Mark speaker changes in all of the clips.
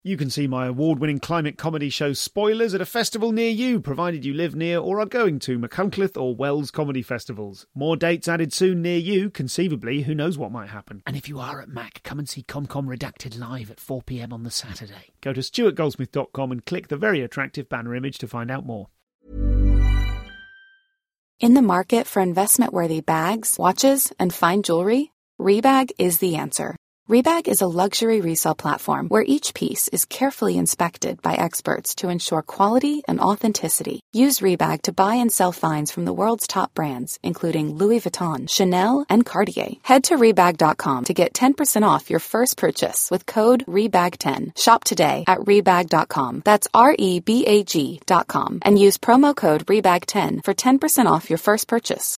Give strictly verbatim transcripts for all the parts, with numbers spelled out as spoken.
Speaker 1: You can see my award-winning climate comedy show Spoilers at a festival near you, provided you live near or are going to Machynlleth or Wells comedy festivals. More dates added soon near you, conceivably, who knows what might happen. And if you are at Mac, come and see ComCom Redacted live at four p.m. on the Saturday. Go to stuart goldsmith dot com and click the very attractive banner image to find out more.
Speaker 2: In the market for investment-worthy bags, watches, and fine jewelry, Rebag is the answer. Rebag is a luxury resale platform where each piece is carefully inspected by experts to ensure quality and authenticity. Use Rebag to buy and sell finds from the world's top brands, including Louis Vuitton, Chanel, and Cartier. Head to Rebag dot com to get ten percent off your first purchase with code Rebag ten. Shop today at Rebag dot com. That's R E B A G dot com. And use promo code Rebag ten for ten percent off your first purchase.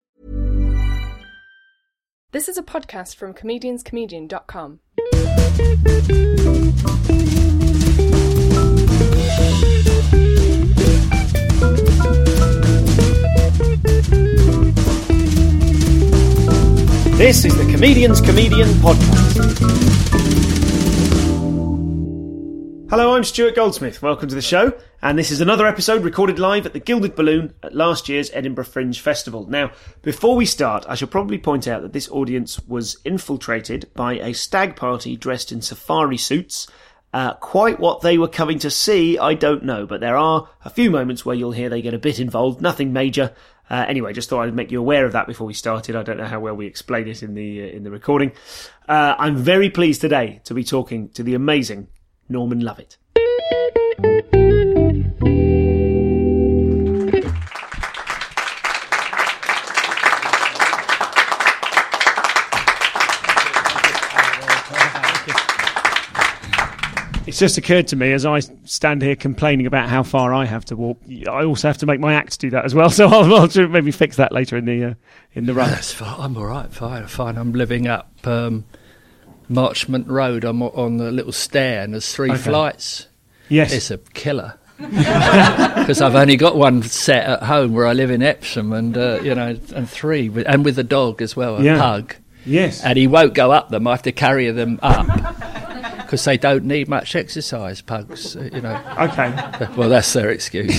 Speaker 3: This is a podcast from comedians comedian dot com.
Speaker 1: This is the Comedians Comedian Podcast. Hello, I'm Stuart Goldsmith. Welcome to the show. And this is another episode recorded live at the Gilded Balloon at last year's Edinburgh Fringe Festival. Now, before we start, I shall probably point out that this audience was infiltrated by a stag party dressed in safari suits. Uh, quite what they were coming to see, I don't know, but there are a few moments where you'll hear they get a bit involved, nothing major. Uh, anyway, just thought I'd make you aware of that before we started. I don't know how well we explained it in the uh, in the recording. Uh, I'm very pleased today to be talking to the amazing Norman Lovett. It's just occurred to me as I stand here complaining about how far I have to walk. I also have to make my act do that as well, so I'll, I'll maybe fix that later in the uh, in the run.
Speaker 4: That's fine. I'm all right. Fine, fine. I'm living up um, Marchmont Road. I'm on the little stair, and there's three okay. flights.
Speaker 1: Yes,
Speaker 4: it's a killer because I've only got one set at home where I live in Epsom, and uh, you know, and three, with, and with a dog as well, a
Speaker 1: yeah.
Speaker 4: pug.
Speaker 1: Yes,
Speaker 4: and he won't go up them. I have to carry them up. Because they don't need much exercise, pugs, you know.
Speaker 1: Okay.
Speaker 4: Well, that's their excuse.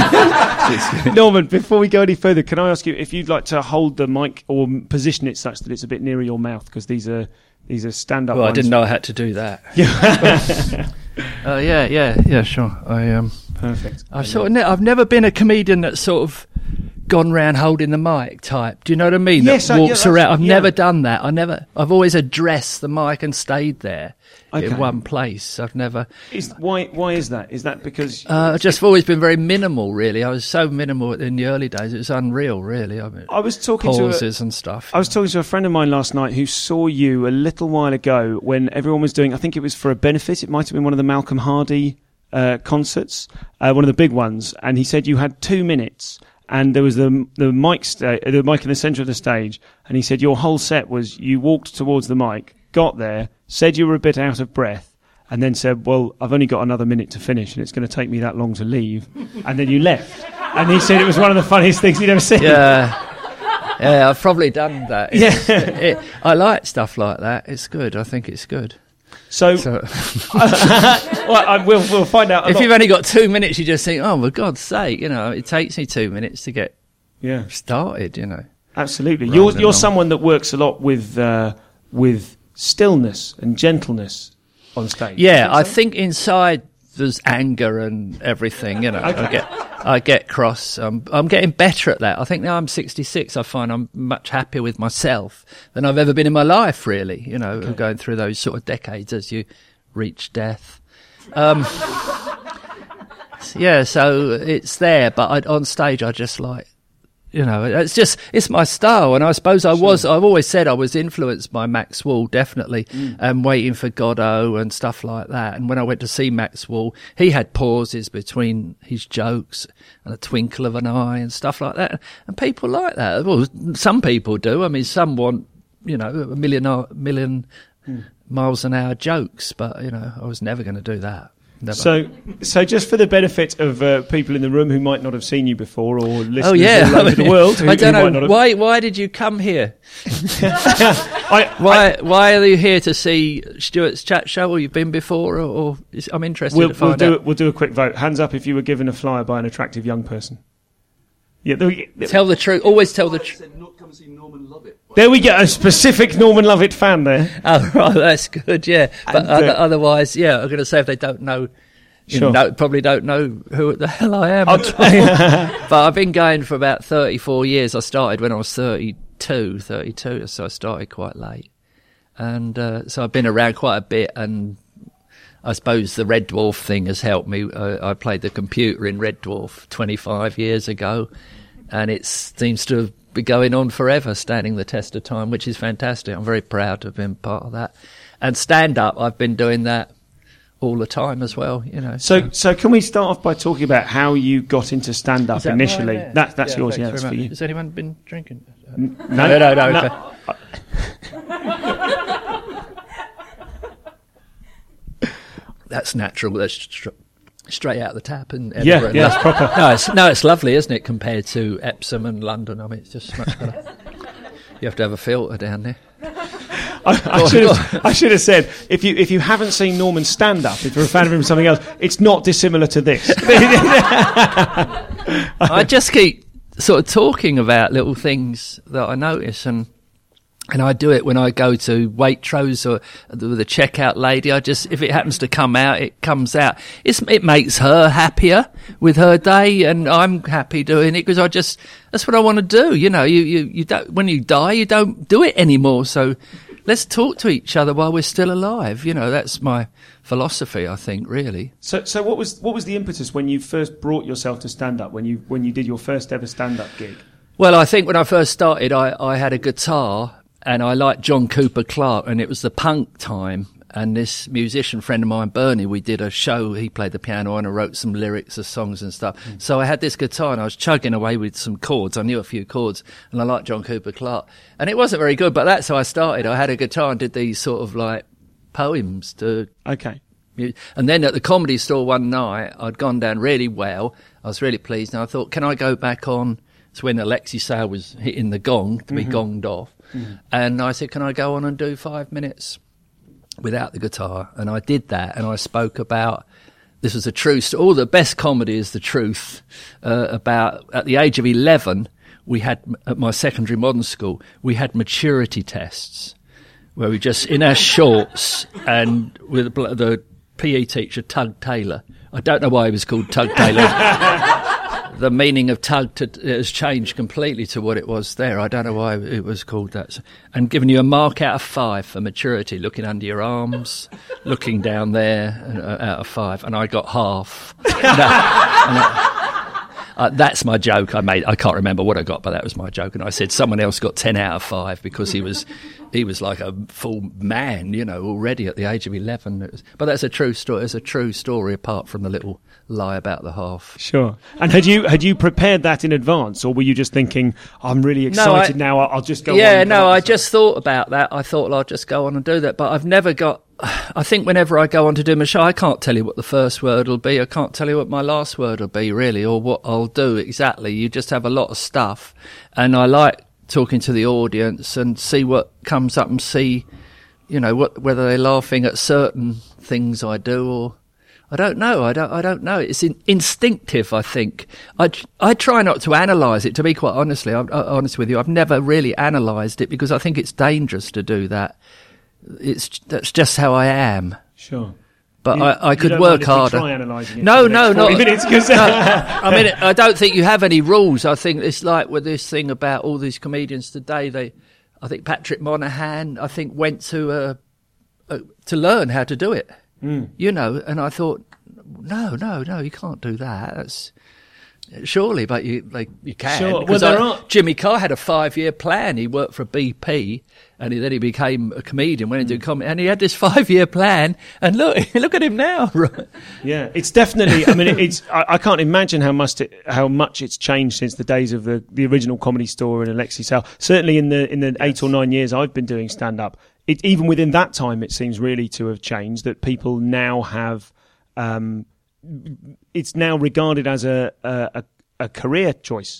Speaker 1: Yeah. Norman, before we go any further, can I ask you if you'd like to hold the mic or position it such that it's a bit nearer your mouth? Because these are these are stand-up.
Speaker 4: Well,
Speaker 1: ones.
Speaker 4: I didn't know I had to do that.
Speaker 1: Yeah.
Speaker 4: uh, yeah, yeah, yeah, sure. I um.
Speaker 1: Perfect.
Speaker 4: I've sort of ne- I've never been a comedian that's sort of gone round holding the mic type. Do you know what I mean?
Speaker 1: Yes,
Speaker 4: that walks
Speaker 1: yeah,
Speaker 4: around. I've
Speaker 1: yeah.
Speaker 4: never done that. I never. I've always addressed the mic and stayed there
Speaker 1: okay.
Speaker 4: in one place. I've never.
Speaker 1: Is, why? Why is that? Is that because?
Speaker 4: Uh, I've just always been very minimal. Really, I was so minimal in the early days. It was unreal. Really. I mean,
Speaker 1: I was talking
Speaker 4: pauses
Speaker 1: to a,
Speaker 4: and stuff.
Speaker 1: I was talking to a friend of mine last night who saw you a little while ago when everyone was doing. I think it was for a benefit. It might have been one of the Malcolm Hardy uh, concerts, uh, one of the big ones. And he said you had two minutes. And there was the the mic sta- the mic in the centre of the stage, and he said your whole set was you walked towards the mic, got there, said you were a bit out of breath, and then said, "Well, I've only got another minute to finish, and it's going to take me that long to leave," and then you left. And he said it was one of the funniest things he'd ever seen.
Speaker 4: Yeah, yeah, I've probably done that. It's,
Speaker 1: yeah,
Speaker 4: it, I like stuff like that. It's good. I think it's good.
Speaker 1: So, so well, I, we'll we'll find out.
Speaker 4: If you've only got two minutes, you just think, "Oh, for God's sake!" You know, it takes me two minutes to get
Speaker 1: yeah
Speaker 4: started. You know,
Speaker 1: absolutely. You're you're someone that works a lot with uh, with stillness and gentleness on stage.
Speaker 4: Yeah, I think inside there's anger and everything. You know, okay. I get I get cross. Um, I'm getting better at that. I think now I'm sixty-six. I find I'm much happier with myself than I've ever been in my life. Really, you know, okay. going through those sort of decades as you reach death. Um, yeah, so it's there, but I, on stage I just like, you know, it's just, it's my style. And I suppose I sure. was, I've always said I was influenced by Max Wall, definitely, mm. and Waiting for Godot and stuff like that. And when I went to see Max Wall, he had pauses between his jokes and a twinkle of an eye and stuff like that. And people like that. Well, some people do. I mean, some want, you know, a million, a million mm. miles an hour jokes, but, you know, I was never going to do that. Never.
Speaker 1: So, so just for the benefit of uh, people in the room who might not have seen you before, or listeners
Speaker 4: oh, yeah.
Speaker 1: all over the world, who,
Speaker 4: I don't
Speaker 1: who
Speaker 4: know
Speaker 1: might not have...
Speaker 4: why. Why did you come here?
Speaker 1: I,
Speaker 4: Why? I, why are you here to see Stuart's chat show? Or you've been before? Or, or is, I'm interested
Speaker 1: we'll,
Speaker 4: to find
Speaker 1: we'll do
Speaker 4: out.
Speaker 1: We'll do a quick vote. Hands up if you were given a flyer by an attractive young person. Yeah, there, there,
Speaker 4: tell the truth. Always tell the truth.
Speaker 5: Come and see Norman Lovett.
Speaker 1: There we go. A specific Norman Lovett fan there.
Speaker 4: Oh, right, that's good. Yeah, but
Speaker 1: And, uh,
Speaker 4: other, otherwise, yeah, I'm going to say if they don't know. You
Speaker 1: Sure.
Speaker 4: know, probably don't know who the hell I am. But I've been going for about thirty-four years. I started when I was thirty-two, thirty-two, so I started quite late. And uh, so I've been around quite a bit, and I suppose the Red Dwarf thing has helped me. Uh, I played the computer in Red Dwarf twenty-five years ago, and it seems to be going on forever, standing the test of time, which is fantastic. I'm very proud to have been part of that. And stand-up, I've been doing that all the time as well, you know.
Speaker 1: So, so can we start off by talking about how you got into stand-up
Speaker 4: that
Speaker 1: initially?
Speaker 4: mine?
Speaker 1: That, that's
Speaker 4: Yeah,
Speaker 1: yours,
Speaker 4: thanks
Speaker 1: yeah,
Speaker 4: very
Speaker 1: that's for
Speaker 4: much.
Speaker 1: you.
Speaker 4: Has anyone been drinking?
Speaker 1: N-
Speaker 4: No, no, no. no, okay. That's natural. That's str- straight out of the tap. And
Speaker 1: Yeah,
Speaker 4: Edinburgh.
Speaker 1: yeah, that's proper.
Speaker 4: No, it's, no, it's lovely, isn't it, compared to Epsom and London? I mean, it's just much better. You have to have a filter down there.
Speaker 1: I, I, should have, I should have said, if you if you haven't seen Norman stand up, if you're a fan of him or something else, it's not dissimilar to this.
Speaker 4: I just keep sort of talking about little things that I notice, and and I do it when I go to Waitrose or with a checkout lady. I just, if it happens to come out, it comes out. It's, it makes her happier with her day, and I'm happy doing it because I just, that's what I want to do. You know, you, you, you don't, when you die, you don't do it anymore. So let's talk to each other while we're still alive. You know, that's my philosophy, I think, really.
Speaker 1: So, so what was what was the impetus when you first brought yourself to stand up? When you when you did your first ever stand up gig?
Speaker 4: Well, I think when I first started, I, I had a guitar. And I liked John Cooper Clarke, and it was the punk time. And this musician friend of mine, Bernie, we did a show. He played the piano and I wrote some lyrics of songs and stuff. Mm. So I had this guitar and I was chugging away with some chords. I knew a few chords, and I liked John Cooper Clarke. And it wasn't very good, but that's how I started. I had a guitar and did these sort of like poems to...
Speaker 1: Okay.
Speaker 4: And then at the Comedy Store one night, I'd gone down really well. I was really pleased. And I thought, can I go back on? It's when Alexei Sayle was hitting the gong to be mm-hmm. gonged off. Mm-hmm. And I said, can I go on and do five minutes without the guitar? And I did that, and I spoke about, this was a true story. All the best comedy is the truth. Uh, about, at the age of eleven, we had, at my secondary modern school, we had maturity tests where we just, in our shorts, and with the, the P E teacher, Tug Taylor. I don't know why he was called Tug Taylor. The meaning of tug to, has changed completely to what it was there. I don't know why it was called that. And giving you a mark out of five for maturity, looking under your arms, looking down there, uh, out of five. And I got half. that, uh, that's my joke I made. I can't remember what I got, but that was my joke. And I said someone else got ten out of five because he was he was like a full man, you know, already at the age of eleven. It was, but that's a true story. It's a true story apart from the little lie about the half.
Speaker 1: Sure. And had you had you prepared that in advance, or were you just thinking, I'm really excited no, I, now, I'll, I'll just go
Speaker 4: yeah,
Speaker 1: on? Yeah,
Speaker 4: no, I just thought about that. I thought, well, I'll just go on and do that. But I've never got... I think whenever I go on to do my show, I can't tell you what the first word will be. I can't tell you what my last word will be, really, or what I'll do exactly. You just have a lot of stuff. And I like talking to the audience and see what comes up and see, you know, what whether they're laughing at certain things I do or... I don't know. I don't. I don't know. It's in, instinctive. I think. I I try not to analyse it. To be quite honestly, I'm uh, honest with you, I've never really analysed it because I think it's dangerous to do that. It's that's just how I am.
Speaker 1: Sure.
Speaker 4: But
Speaker 1: you,
Speaker 4: I, I could
Speaker 1: don't
Speaker 4: work
Speaker 1: mind if
Speaker 4: harder.
Speaker 1: we try analysing it
Speaker 4: no, no, not.
Speaker 1: Minutes, cause
Speaker 4: no, I mean, I don't think you have any rules. I think it's like with this thing about all these comedians today. They, I think Patrick Monahan, I think went to a, a to learn how to do it. Mm. You know, and I thought, no, no, no, you can't do that. That's surely, but you like you can.
Speaker 1: Sure. Well, there
Speaker 4: I,
Speaker 1: are...
Speaker 4: Jimmy Carr had a five-year plan. He worked for B P, and he, then he became a comedian. Went into mm. comedy, and he had this five-year plan. And look, look at him now.
Speaker 1: Yeah, it's definitely. I mean, it, it's. I, I can't imagine how much it, how much it's changed since the days of the, the original Comedy Store and Alexei Sayle. Certainly, in the in the yes. eight or nine years I've been doing stand-up. It, even within that time, it seems really to have changed, that people now have, um, it's now regarded as a, a, a career choice.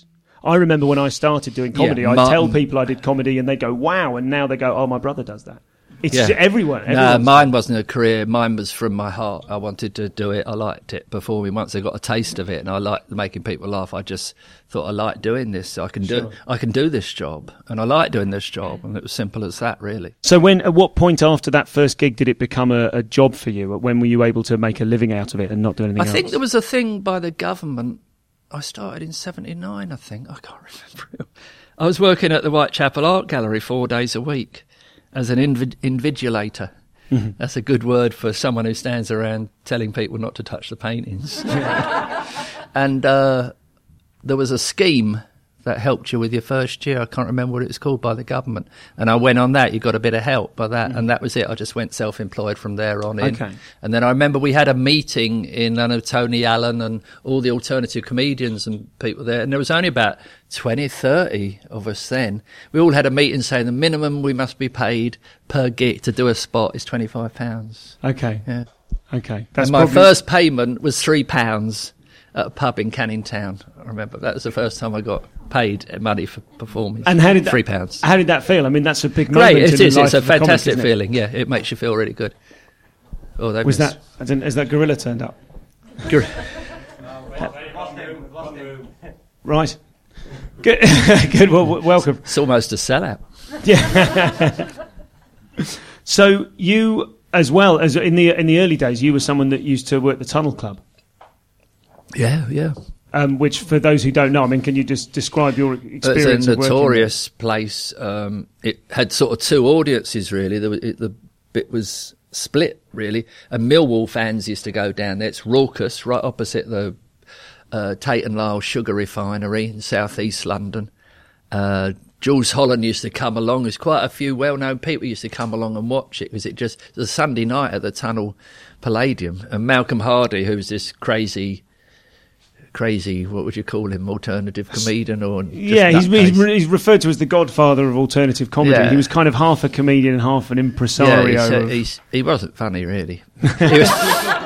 Speaker 1: I remember when I started doing comedy,
Speaker 4: Yeah,
Speaker 1: I'd
Speaker 4: Martin.
Speaker 1: tell people I did comedy and they go, wow, and now they go, oh, my brother does that. It's
Speaker 4: Yeah.
Speaker 1: everyone.
Speaker 4: No,
Speaker 1: everyone's-
Speaker 4: mine wasn't a career. Mine was from my heart. I wanted to do it. I liked it performing. Once I got a taste of it, and I liked making people laugh, I just thought I like doing this. I can do.
Speaker 1: Sure.
Speaker 4: I can do this job, and I like doing this job. And it was simple as that, really.
Speaker 1: So when, at what point after that first gig did it become a, a job for you? When were you able to make a living out of it and not do anything
Speaker 4: I
Speaker 1: else?
Speaker 4: think there was a thing by the government. I started in seventy-nine, I think. I can't remember. I was working at the Whitechapel Art Gallery four days a week as an invid- invigilator. Mm-hmm. That's a good word for someone who stands around telling people not to touch the paintings. And uh, there was a scheme that helped you with your first year. I can't remember what it was called by the government. And I went on that. You got a bit of help by that. Mm. And that was it. I just went self-employed from there on in.
Speaker 1: Okay.
Speaker 4: And then I remember we had a meeting in, I know, Tony Allen and all the alternative comedians and people there. And there was only about twenty, thirty of us then. We all had a meeting saying the minimum we must be paid per gig to do a spot is twenty-five pounds.
Speaker 1: Okay.
Speaker 4: Yeah.
Speaker 1: Okay. That's
Speaker 4: and my
Speaker 1: probably-
Speaker 4: first payment was three pounds at a pub in Canning Town. I remember that was the first time I got paid money for performing.
Speaker 1: And how did that,
Speaker 4: three pounds?
Speaker 1: How did that feel? I mean, that's a big moment.
Speaker 4: Great,
Speaker 1: in
Speaker 4: it
Speaker 1: the
Speaker 4: is.
Speaker 1: life
Speaker 4: It's a
Speaker 1: of comic,
Speaker 4: fantastic
Speaker 1: isn't it?
Speaker 4: feeling. Yeah, it makes you feel really good. Oh, they
Speaker 1: Was that? I didn't, has that gorilla turned up?
Speaker 4: Gor-
Speaker 1: Right. Good. Good. Well, w- welcome.
Speaker 4: It's almost a sellout.
Speaker 1: Yeah. So you, as well as in the in the early days, you were someone that used to work the Tunnel Club.
Speaker 4: Yeah, yeah.
Speaker 1: Um, which, for those who don't know, I mean, can you just describe your experience?
Speaker 4: It's a
Speaker 1: of working
Speaker 4: notorious place. Um, it had sort of two audiences, really. There was, it, the bit was split, really. And Millwall fans used to go down there. It's raucous, right opposite the uh, Tate and Lyle sugar refinery in south east London. Uh, Jules Holland used to come along. There's quite a few well-known people used to come along and watch it because it just it was a Sunday night at the Tunnel Palladium. And Malcolm Hardy, who was this crazy... crazy, what would you call him, alternative comedian or just
Speaker 1: Yeah, he's,
Speaker 4: nutcase?
Speaker 1: he's he's referred to as the godfather of alternative comedy.
Speaker 4: Yeah.
Speaker 1: He was kind of half a comedian and half an impresario.
Speaker 4: Yeah, he's, uh,
Speaker 1: of-
Speaker 4: he's, he wasn't funny, really. He was,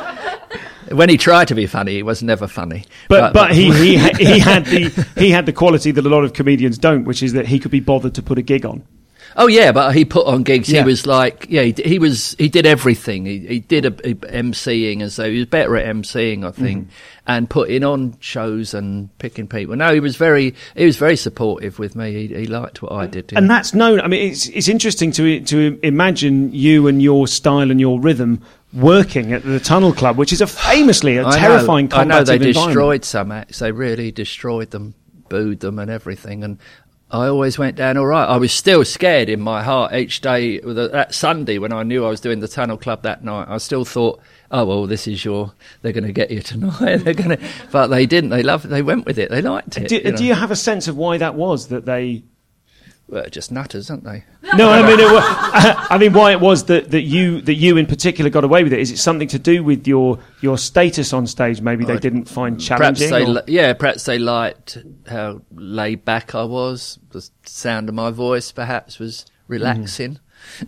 Speaker 4: when he tried to be funny, he was never funny.
Speaker 1: But but he he ha- he had the he had the quality that a lot of comedians don't, which is that he could be bothered to put a gig on.
Speaker 4: Oh yeah, but he put on gigs.
Speaker 1: Yeah.
Speaker 4: He was like, yeah, he, he was. He did everything. He, he did a, a MCing, and so he was better at MCing, I think,
Speaker 1: Mm-hmm.
Speaker 4: and putting on shows and picking people. No, he was very, he was very supportive with me. He, he liked what I did.
Speaker 1: And that's known. I mean, it's it's interesting to to imagine you and your style and your rhythm working at the Tunnel Club, which is a famously a
Speaker 4: I know-
Speaker 1: terrifying
Speaker 4: I know they
Speaker 1: combative environment.
Speaker 4: destroyed some acts. They really destroyed them, booed them, and everything. And I always went down all right. I was still scared in my heart each day. That Sunday when I knew I was doing the Tunnel Club that night, I still thought, "Oh well, this is your. They're going to get you tonight. They're going to." But they didn't. They loved. They went with it. They liked it.
Speaker 1: Do,
Speaker 4: you know.
Speaker 1: do you have a sense of why that was that they?
Speaker 4: Well, just nutters, aren't they?
Speaker 1: No, I mean, it, wa- I mean, why it was that, that you that you in particular got away with it? Is it something to do with your your status on stage? Maybe they
Speaker 4: I-
Speaker 1: didn't find
Speaker 4: Perhaps
Speaker 1: challenging.
Speaker 4: they,
Speaker 1: or-
Speaker 4: li- yeah, perhaps they liked how laid back I was. The sound of my voice, perhaps, was relaxing.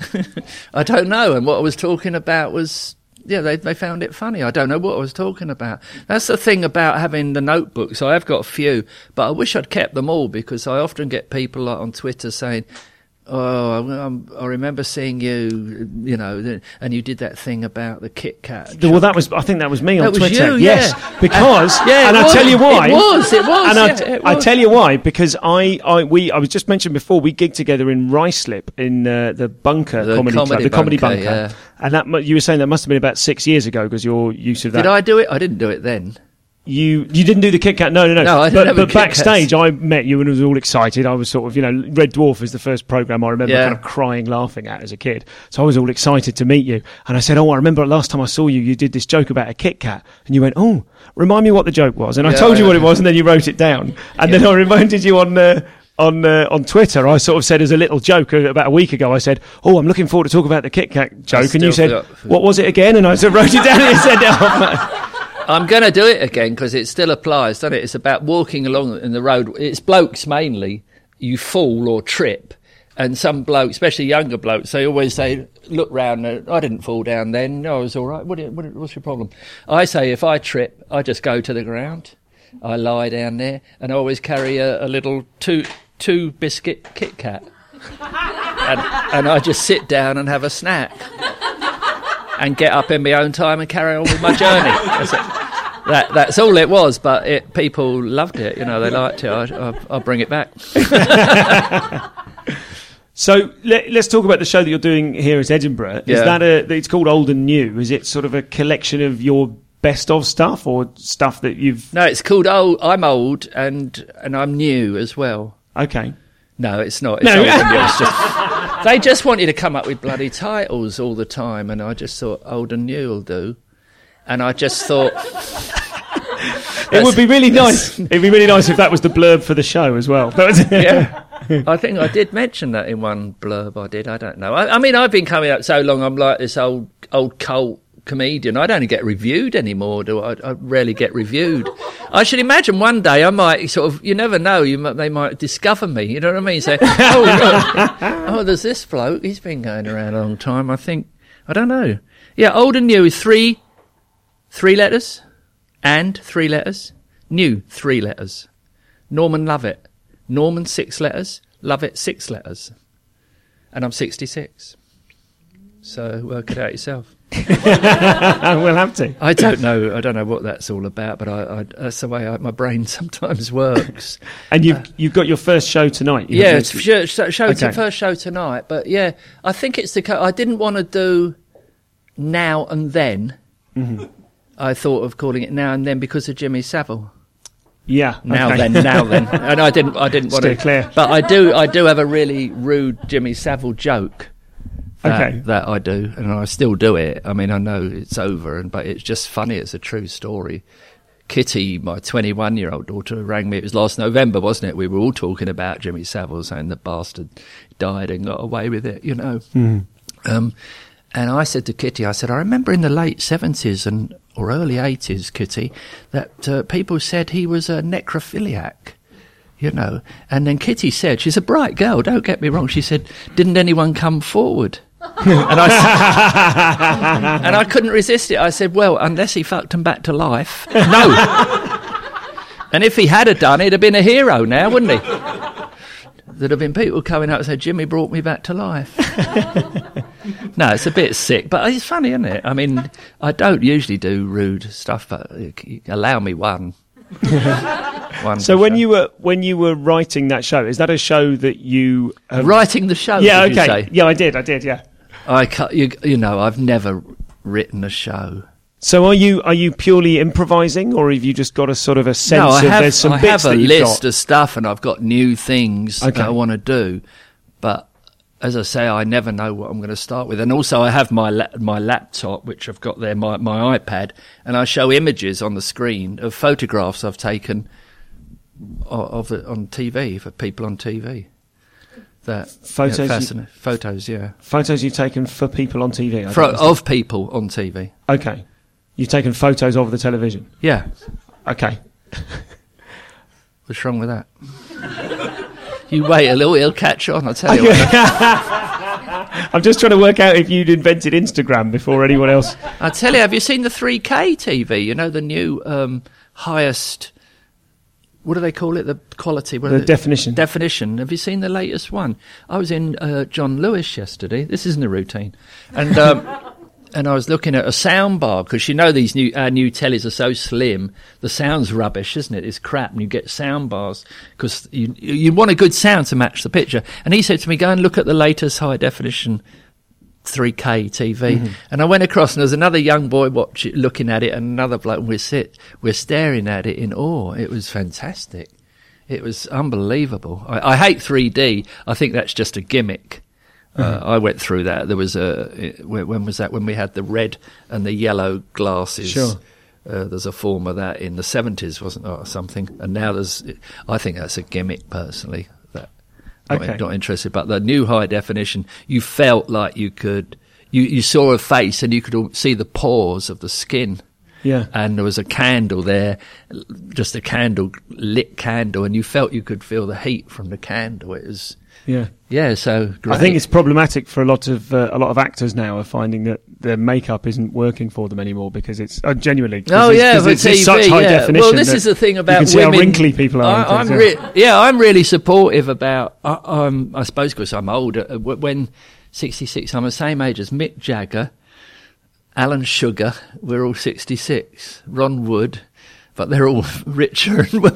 Speaker 4: I don't know. And what I was talking about was, yeah, they they found it funny. I don't know what I was talking about. That's the thing about having the notebooks. I have got a few, but I wish I'd kept them all because I often get people like on Twitter saying, "Oh, I'm, I remember seeing you, you know, and you did that thing about the Kit Kat."
Speaker 1: Well, that was. I think that was me on
Speaker 4: That was
Speaker 1: Twitter.
Speaker 4: you,
Speaker 1: yes,
Speaker 4: yeah.
Speaker 1: because
Speaker 4: And- yeah,
Speaker 1: and
Speaker 4: it
Speaker 1: I
Speaker 4: was.
Speaker 1: tell you why.
Speaker 4: It was, it was,
Speaker 1: And I,
Speaker 4: yeah, it
Speaker 1: I
Speaker 4: was.
Speaker 1: tell you why because I, I, we, I was just mentioned before. We gigged together in Ruislip in uh, the Bunker
Speaker 4: The
Speaker 1: Comedy Club,
Speaker 4: Comedy
Speaker 1: the Comedy
Speaker 4: Bunker,
Speaker 1: Bunker.
Speaker 4: yeah.
Speaker 1: And that mu- you were saying that must have been about six years ago because your use of that.
Speaker 4: Did I do it? I didn't do it then.
Speaker 1: You you didn't do the Kit Kat? No, no, no.
Speaker 4: No, I didn't
Speaker 1: but
Speaker 4: have
Speaker 1: but
Speaker 4: a Kit Kats.
Speaker 1: backstage, I met you and was all excited. I was sort of, you know, Red Dwarf is the first program I remember
Speaker 4: Yeah.
Speaker 1: kind of crying, laughing at as a kid. So I was all excited to meet you. And I said, "Oh, I remember last time I saw you, you did this joke about a Kit Kat." And you went, "Oh, remind me what the joke was." And I
Speaker 4: Yeah,
Speaker 1: told you
Speaker 4: I-
Speaker 1: what it was, and then you wrote it down. And then I reminded you on. Uh, On uh, on Twitter, I sort of said as a little joke uh, about a week ago. I said, "Oh, I'm looking forward to talk about the Kit Kat joke," and you
Speaker 4: still
Speaker 1: said,
Speaker 4: forgot.
Speaker 1: "What was it again?" And I sort of wrote it down and you said, "Oh, man."
Speaker 4: I'm going to do it again because it still applies, doesn't it? It's about walking along in the road. It's blokes mainly. You fall or trip. And some blokes, especially younger blokes, they always say, look round. uh, I didn't fall down then. No, I was all right. What, do you- what, what's your problem? I say if I trip, I just go to the ground. I lie down there, and I always carry a, a little two two biscuit Kit Kat, and, and I just sit down and have a snack, and get up in my own time and carry on with my journey. That's, it. That, that's all it was, but it, people loved it. You know, they liked it. I, I, I'll bring it back.
Speaker 1: So let, let's talk about the show that you're doing here at Edinburgh. Is
Speaker 4: Yeah.
Speaker 1: that a? It's called Old and New. Is it sort of a collection of your best of stuff, or stuff that you've?
Speaker 4: No, it's called old. I'm old and and I'm new as well.
Speaker 1: Okay.
Speaker 4: No, it's not. It's
Speaker 1: No.
Speaker 4: old and new. It's just, they just want you to come up with bloody titles all the time, and I just thought old and new will do. And I just thought
Speaker 1: It would be really nice. It'd be really nice if that was the blurb for the show as well. That was
Speaker 4: yeah. I think I did mention that in one blurb I did. I don't know. I, I mean, I've been coming up so long, I'm like this old old cult comedian. I don't get reviewed anymore, do I? I rarely get reviewed. I should imagine one day I might sort of, you never know, you might, they might discover me, you know what I mean? Say, oh, look, oh, there's this bloke, he's been going around a long time, I think. I don't know. Yeah, old and new is three, three letters, and three letters, new, three letters. Norman Lovett. Norman, six letters. Lovett, six letters. And I'm sixty-six. So work it out yourself.
Speaker 1: We'll have to.
Speaker 4: I don't know. I don't know what that's all about, but I, I, that's the way I, my brain sometimes works.
Speaker 1: And you've you've got your first show tonight. You
Speaker 4: Yeah,
Speaker 1: haven't
Speaker 4: it's
Speaker 1: mentioned-
Speaker 4: show, show,
Speaker 1: Okay.
Speaker 4: the first show tonight. But yeah, I think it's the. co- I didn't want to do now and then.
Speaker 1: Mm-hmm.
Speaker 4: I thought of calling it now and then because of Jimmy Savile.
Speaker 1: Yeah.
Speaker 4: Now
Speaker 1: okay.
Speaker 4: then, now then, and I didn't. I didn't want
Speaker 1: Steer
Speaker 4: to.
Speaker 1: clear.
Speaker 4: But I do. I do have a really rude Jimmy Savile joke. That,
Speaker 1: Okay.
Speaker 4: that I do, and I still do it. I mean, I know it's over, and but it's just funny. It's a true story. Kitty, my twenty-one-year-old daughter, rang me. It was last November, wasn't it? We were all talking about Jimmy Savile, saying the bastard died and got away with it, you know.
Speaker 1: Mm.
Speaker 4: Um, and I said to Kitty, I said, I remember in the late seventies and or early eighties, Kitty, that uh, people said he was a necrophiliac. You know, and then Kitty said, she's a bright girl, don't get me wrong, she said, didn't anyone come forward? and, I, and I couldn't resist it. I said, well, unless he fucked him back to life, no. And if he had have done, he'd have been a hero now, wouldn't he? There'd have been people coming up and said, Jimmy brought me back to life. No, it's a bit sick, but it's funny, isn't it? I mean, I don't usually do rude stuff, but allow me one. one
Speaker 1: So when
Speaker 4: show.
Speaker 1: you were when you were writing that show, is that a show that you have...
Speaker 4: Writing the show,
Speaker 1: Yeah.
Speaker 4: did you
Speaker 1: Okay.
Speaker 4: say?
Speaker 1: Yeah, I did. I did. Yeah.
Speaker 4: I can't, you, you know, I've never written a show.
Speaker 1: So are you are you purely improvising, or have you just got a sort of a sense
Speaker 4: No, I
Speaker 1: of
Speaker 4: have,
Speaker 1: there's some
Speaker 4: I
Speaker 1: bits
Speaker 4: have a
Speaker 1: that you've
Speaker 4: list
Speaker 1: got?
Speaker 4: of stuff, and I've got new things
Speaker 1: Okay.
Speaker 4: that I want to do. But as I say, I never know what I'm going to start with. And also, I have my la- my laptop, which I've got there, my my iPad, and I show images on the screen of photographs I've taken of, of it on T V for people on T V. That
Speaker 1: Photos
Speaker 4: yeah,
Speaker 1: you-
Speaker 4: fascinating. Photos, yeah,
Speaker 1: Photos you've taken for people on T V. I
Speaker 4: for,
Speaker 1: don't understand.
Speaker 4: of people on T V.
Speaker 1: Okay. You've taken photos of the television.
Speaker 4: Yeah,
Speaker 1: Okay.
Speaker 4: what's wrong with that? You wait a little, he'll catch on. I'll tell you. What.
Speaker 1: I'm just trying to work out if you'd invented Instagram before anyone else.
Speaker 4: I tell you, have you seen the three K T V? You know, the new um, highest, what do they call it? The quality? What
Speaker 1: The
Speaker 4: are they-
Speaker 1: definition.
Speaker 4: Definition. Have you seen the latest one? I was in uh, John Lewis yesterday. This isn't a routine. And um, and I was looking at a sound bar, because you know these new uh, new tellies are so slim. The sound's rubbish, isn't it? It's crap, and you get sound bars because you you want a good sound to match the picture. And he said to me, go and look at the latest high definition three K T V. Mm-hmm. And I went across, and there was another young boy watch it, looking at it, and another bloke, and we're sit we're staring at it in awe. It was fantastic. It was unbelievable. I, I hate three D. I think that's just a gimmick. Uh, mm-hmm. I went through that. There was a when was that? When we had the red and the yellow glasses.
Speaker 1: Sure.
Speaker 4: Uh, there's a form of that in the seventies, wasn't there, or something? And now there's. I think that's a gimmick, personally. That not,
Speaker 1: Okay.
Speaker 4: not interested. But the new high definition, you felt like you could. You, you saw a face and you could all see the pores of the skin.
Speaker 1: Yeah.
Speaker 4: And there was a candle there, just a candle, lit candle, and you felt you could feel the heat from the candle. It was,
Speaker 1: yeah.
Speaker 4: Yeah, so great.
Speaker 1: I think it's problematic for a lot of uh, a lot of actors now are finding that their makeup isn't working for them anymore because it's uh, genuinely.
Speaker 4: Oh
Speaker 1: it's,
Speaker 4: yeah,
Speaker 1: it's,
Speaker 4: for
Speaker 1: it's,
Speaker 4: T V,
Speaker 1: it's such high
Speaker 4: yeah.
Speaker 1: definition.
Speaker 4: Well, this is the thing about
Speaker 1: you can see
Speaker 4: women.
Speaker 1: how wrinkly people are.
Speaker 4: I, I'm
Speaker 1: yeah.
Speaker 4: re- yeah, I'm really supportive about. I, I'm, I suppose because I'm older. uh, When sixty-six, I'm the same age as Mick Jagger, Alan Sugar. We're all sixty-six. Ron Wood. But they're all richer, but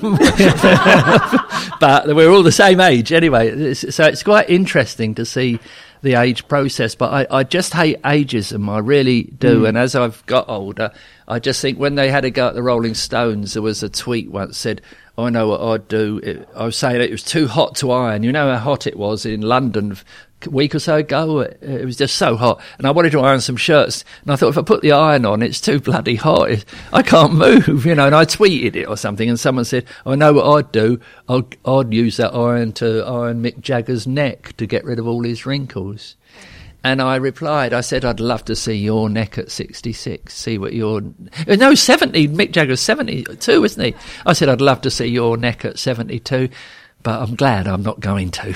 Speaker 4: we're all the same age anyway. It's, so it's quite interesting to see the age process. But I, I just hate ageism, I really do. Mm. And as I've got older, I just think when they had a go at the Rolling Stones, there was a tweet once said, I know what I'd do. It, I was saying it was too hot to iron. You know how hot it was in London a week or so ago? It was just so hot. And I wanted to iron some shirts. And I thought, if I put the iron on, it's too bloody hot. It, I can't move, you know. And I tweeted it or something. And someone said, I know what I'd do. I'd, I'd use that iron to iron Mick Jagger's neck to get rid of all his wrinkles. And I replied, I said, I'd love to see your neck at sixty-six, see what your... No, seventy, Mick Jagger's seventy-two, isn't he? I said, I'd love to see your neck at seventy-two, but I'm glad I'm not going to.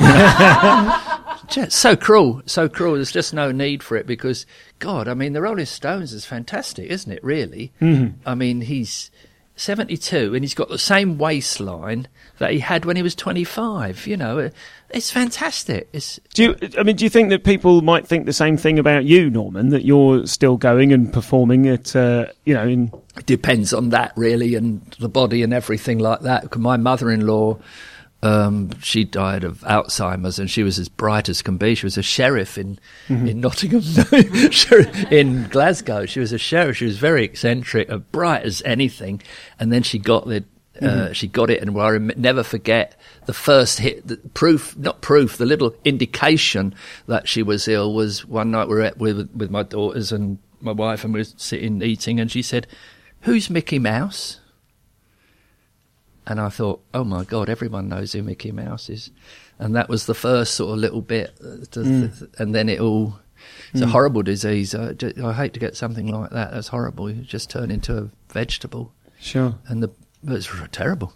Speaker 4: Just so cruel, so cruel. There's just no need for it because, God, I mean, the Rolling Stones is fantastic, isn't it, really? Mm-hmm. I mean, he's seventy-two and he's got the same waistline that he had when he was twenty-five, you know. It's fantastic. It's,
Speaker 1: do you, I mean, do you think that people might think the same thing about you, Norman, that you're still going and performing at, uh, you know, in...
Speaker 4: It depends on that, really, and the body and everything like that. My mother-in-law, um, she died of Alzheimer's and she was as bright as can be. She was a sheriff in, mm-hmm. in Nottingham, in Glasgow. She was a sheriff. She was very eccentric, as bright as anything. And then she got the... Uh, mm-hmm. She got it, and I rem- never forget the first hit, the proof, not proof, the little indication that she was ill was one night we were at, with, with my daughters and my wife, and we were sitting eating, and she said, "Who's Mickey Mouse?" And I thought, oh my God, everyone knows who Mickey Mouse is. And that was the first sort of little bit, to mm. th- and then it all, it's mm. a horrible disease. I, I hate to get something like that. That's horrible. You just turn into a vegetable.
Speaker 1: Sure.
Speaker 4: And the It's terrible.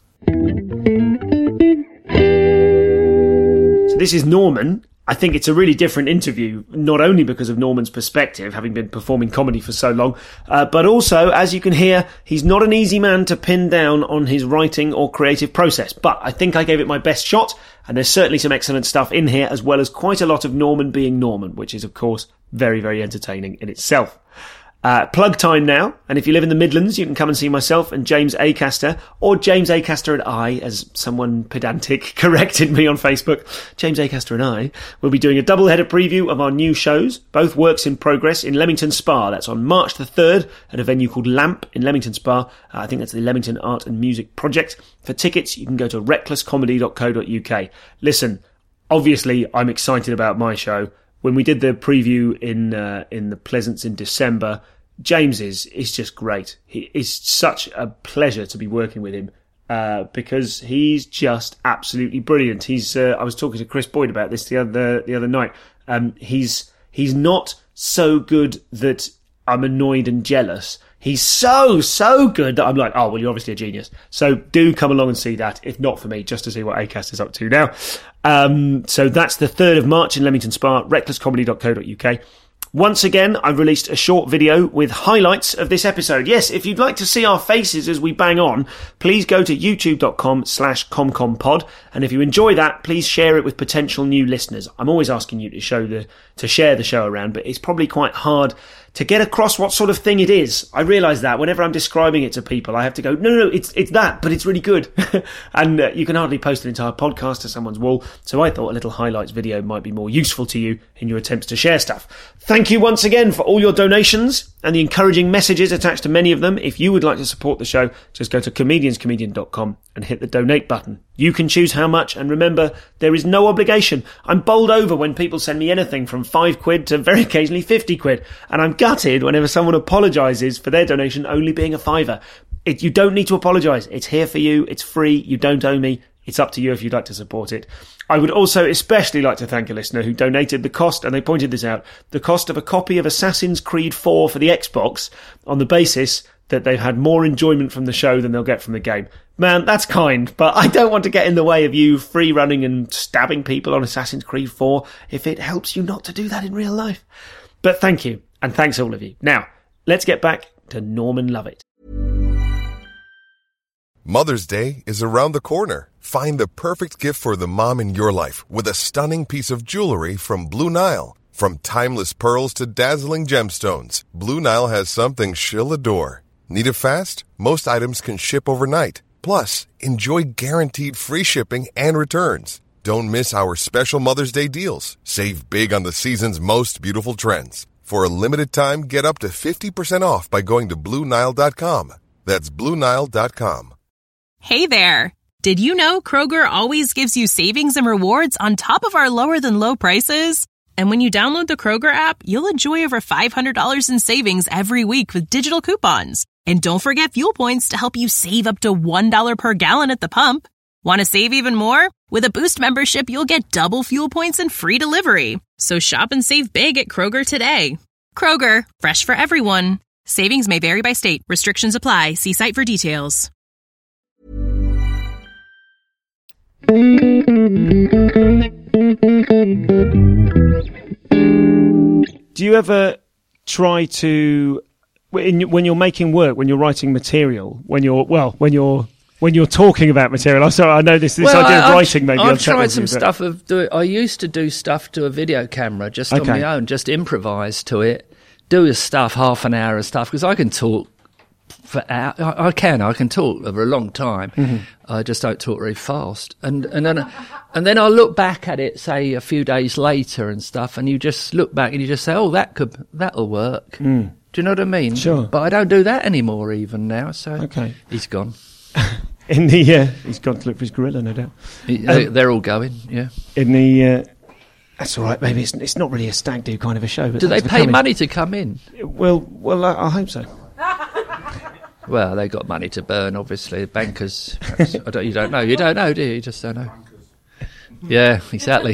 Speaker 1: So this is Norman. I think it's a really different interview, not only because of Norman's perspective, having been performing comedy for so long, uh, but also, as you can hear, he's not an easy man to pin down on his writing or creative process. But I think I gave it my best shot, and there's certainly some excellent stuff in here, as well as quite a lot of Norman being Norman, which is, of course, very, very entertaining in itself. Uh, plug time now, and if you live in the Midlands, you can come and see myself and James Acaster, or James Acaster and I, as someone pedantic corrected me on Facebook. James Acaster and I will be doing a double-header preview of our new shows, both works in progress in Leamington Spa. That's on March the third at a venue called Lamp in Leamington Spa. Uh, I think that's the Leamington Art and Music Project. For tickets, you can go to reckless comedy dot co dot uk. Listen, obviously, I'm excited about my show. When we did the preview in uh, in the Pleasance in December, James is, is just great. He is such a pleasure to be working with him uh, because he's just absolutely brilliant. He's. Uh, I was talking to Chris Boyd about this the other the other night. Um, he's he's not so good that I'm annoyed and jealous. He's so so good that I'm like, oh well, you're obviously a genius. So do come along and see that. If not for me, just to see what Acast is up to now. Um, so that's the third of March in Leamington Spa. reckless comedy dot co dot uk. Once again, I've released a short video with highlights of this episode. Yes, if you'd like to see our faces as we bang on, please go to youtube.com slash comcompod. And if you enjoy that, please share it with potential new listeners. I'm always asking you to show the, to share the show around, but it's probably quite hard to get across what sort of thing it is. I realise that whenever I'm describing it to people, I have to go, no, no, no, it's it's that, but it's really good. and uh, you can hardly post an entire podcast to someone's wall. So I thought a little highlights video might be more useful to you in your attempts to share stuff. Thank you once again for all your donations and the encouraging messages attached to many of them. If you would like to support the show, just go to comedians comedian dot com and hit the donate button. You can choose how much, and remember, there is no obligation. I'm bowled over when people send me anything from five quid to very occasionally fifty quid, and I'm gutted whenever someone apologises for their donation only being a fiver. It, you don't need to apologise. It's here for you. It's free. You don't owe me. It's up to you if you'd like to support it. I would also especially like to thank a listener who donated the cost, and they pointed this out, the cost of a copy of Assassin's Creed four for the Xbox on the basis that they've had more enjoyment from the show than they'll get from the game. Man, that's kind, but I don't want to get in the way of you free running and stabbing people on Assassin's Creed four if it helps you not to do that in real life. But thank you, and thanks all of you. Now, let's get back to Norman Lovett.
Speaker 5: Mother's Day is around the corner. Find the perfect gift for the mom in your life with a stunning piece of jewelry from Blue Nile. From timeless pearls to dazzling gemstones, Blue Nile has something she'll adore. Need it fast? Most items can ship overnight. Plus, enjoy guaranteed free shipping and returns. Don't miss our special Mother's Day deals. Save big on the season's most beautiful trends. For a limited time, get up to fifty percent off by going to Blue Nile dot com. That's Blue Nile dot com.
Speaker 6: Hey there! Did you know Kroger always gives you savings and rewards on top of our lower-than-low prices? And when you download the Kroger app, you'll enjoy over five hundred dollars in savings every week with digital coupons. And don't forget fuel points to help you save up to one dollar per gallon at the pump. Want to save even more? With a Boost membership, you'll get double fuel points and free delivery. So shop and save big at Kroger today. Kroger, fresh for everyone. Savings may vary by state. Restrictions apply. See site for details.
Speaker 1: Do you ever try to, when you're making work, when you're writing material, when you're, well, when you're, when you're talking about material, I'm sorry, I know this, this
Speaker 4: well,
Speaker 1: idea
Speaker 4: I,
Speaker 1: of writing maybe.
Speaker 4: I've,
Speaker 1: I've
Speaker 4: tried some stuff of, do, I used to do stuff to a video camera just
Speaker 1: okay.
Speaker 4: on my own, just improvise to it, do stuff, half an hour of stuff, because I can talk for hours. I, I can, I can talk over a long time. Mm-hmm. I just don't talk very fast. And, and then, and then I'll look back at it, say a few days later and stuff, and you just look back and you just say, oh, that could, that'll work. Mm. Do you know what I mean?
Speaker 1: Sure.
Speaker 4: But I don't do that anymore even now, so
Speaker 1: okay.
Speaker 4: He's gone.
Speaker 1: In the, uh, he's gone to look for his gorilla, no doubt.
Speaker 4: He, um, they're all going, yeah.
Speaker 1: In the, uh, that's all right, maybe it's, it's not really a stag do kind of a show. But
Speaker 4: do they pay coming. money to come in?
Speaker 1: Well, well, I, I hope so.
Speaker 4: Well, they got money to burn, obviously. The bankers, perhaps, I don't, you don't know. You don't know, do you? You just don't know. Yeah, exactly.